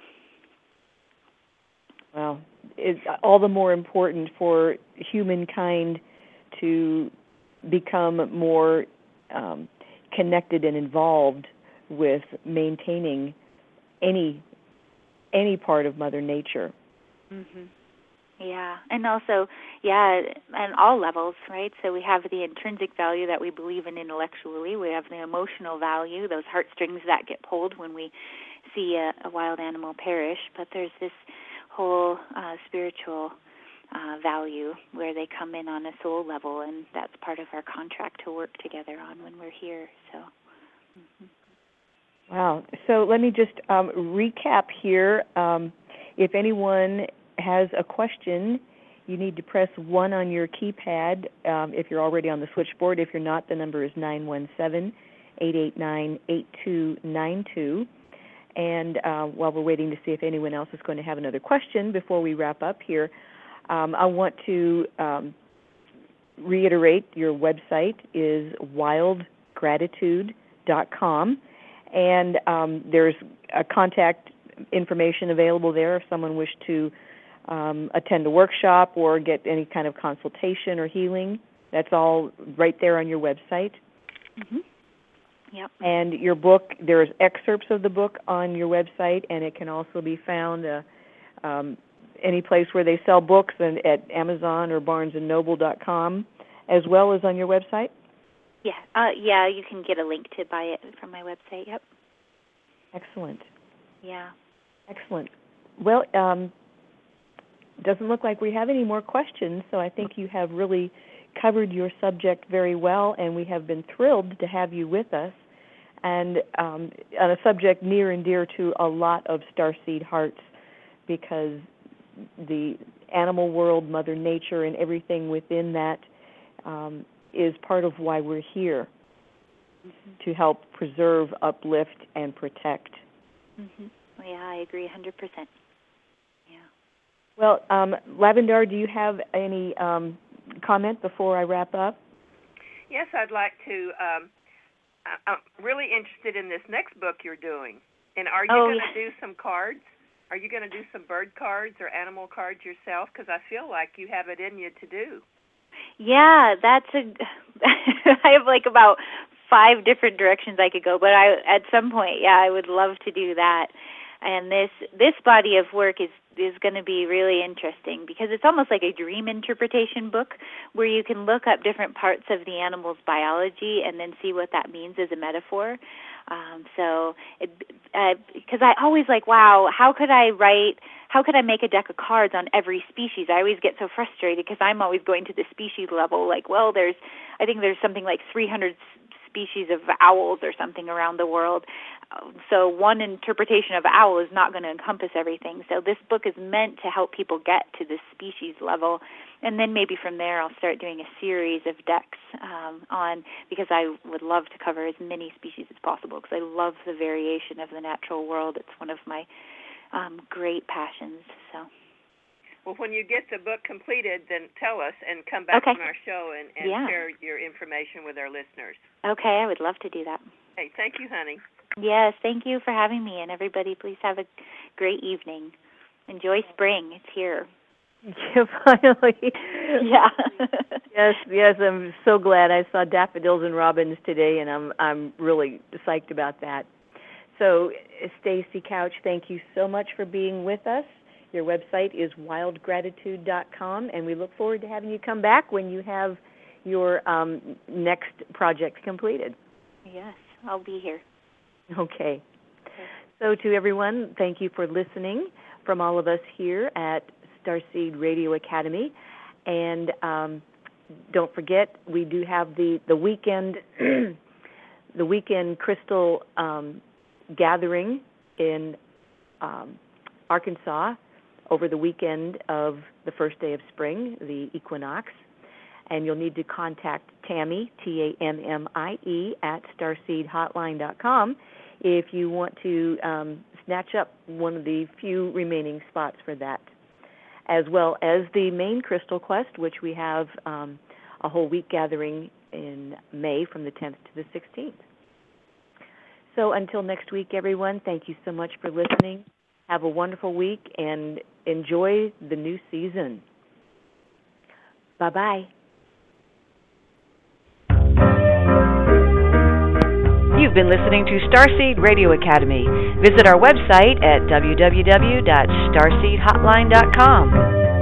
Well, it's all the more important for humankind to become more um, connected and involved with maintaining any any part of Mother Nature. Mhm. Yeah, and also, yeah, on all levels, right? So we have the intrinsic value that we believe in intellectually. We have the emotional value, those heartstrings that get pulled when we see a, a wild animal perish. But there's this whole uh, spiritual uh, value where they come in on a soul level, and that's part of our contract to work together on when we're here. So, mm-hmm. Wow. So let me just um, recap here. Um, if anyone has a question, you need to press one on your keypad um, if you're already on the switchboard. If you're not, the number is nine one seven, eight eight nine, eight two nine two. And uh, while we're waiting to see if anyone else is going to have another question before we wrap up here, um, I want to um, reiterate your website is wild gratitude dot com, and um, there's a contact information available there if someone wished to um, attend a workshop or get any kind of consultation or healing. That's all right there on your website. Mm-hmm. Yep. And your book, there's excerpts of the book on your website, and it can also be found uh, um, any place where they sell books, and at Amazon or barnes and noble dot com, as well as on your website? Yeah, uh, yeah, you can get a link to buy it from my website, yep. Excellent. Yeah. Excellent. Well, um, doesn't look like we have any more questions, so I think you have really covered your subject very well, and we have been thrilled to have you with us, and um, on a subject near and dear to a lot of starseed hearts, because the animal world, Mother Nature, and everything within that um, is part of why we're here, mm-hmm. to help preserve, uplift, and protect. Mm-hmm. Yeah, I agree one hundred percent. Yeah. Well, um, Lavendar, do you have any um, comment before I wrap up? Yes, I'd like to. Um, I'm really interested in this next book you're doing. And are you oh, going yeah. to do some cards? Are you going to do some bird cards or animal cards yourself? Because I feel like you have it in you to do. Yeah, that's a. I have like about five different directions I could go, but I at some point, yeah, I would love to do that. And this this body of work is is going to be really interesting because it's almost like a dream interpretation book where you can look up different parts of the animal's biology and then see what that means as a metaphor. Um, so, because uh, I always like, wow, how could I write, how could I make a deck of cards on every species? I always get so frustrated because I'm always going to the species level. Like, well, there's, I think there's something like three hundred species of owls or something around the world. So one interpretation of owl is not going to encompass everything. So this book is meant to help people get to the species level. And then maybe from there I'll start doing a series of decks um, on, because I would love to cover as many species as possible because I love the variation of the natural world. It's one of my um, great passions. So. Well, when you get the book completed, then tell us and come back okay. on our show and, and yeah. share your information with our listeners. Okay, I would love to do that. Hey, thank you, honey. Yes, thank you for having me. And everybody, please have a great evening. Enjoy spring. It's here. Yeah, finally. Yeah. yes, yes, I'm so glad. I saw daffodils and robins today, and I'm I'm really psyched about that. So, Stacy Couch, thank you so much for being with us. Your website is wild gratitude dot com, and we look forward to having you come back when you have your um, next project completed. Yes, I'll be here. Okay. okay. So to everyone, thank you for listening from all of us here at Starseed Radio Academy. And um, don't forget, we do have the, the weekend the weekend crystal um, gathering in um, Arkansas over the weekend of the first day of spring, the equinox. And you'll need to contact Tammy, T A M M I E, at starseed hotline dot com if you want to um, snatch up one of the few remaining spots for that, as well as the main Crystal Quest, which we have um, a whole week gathering in May from the tenth to the sixteenth. So until next week, everyone, thank you so much for listening. Have a wonderful week and enjoy the new season. Bye-bye. You've been listening to Starseed Radio Academy. Visit our website at w w w dot starseed hotline dot com.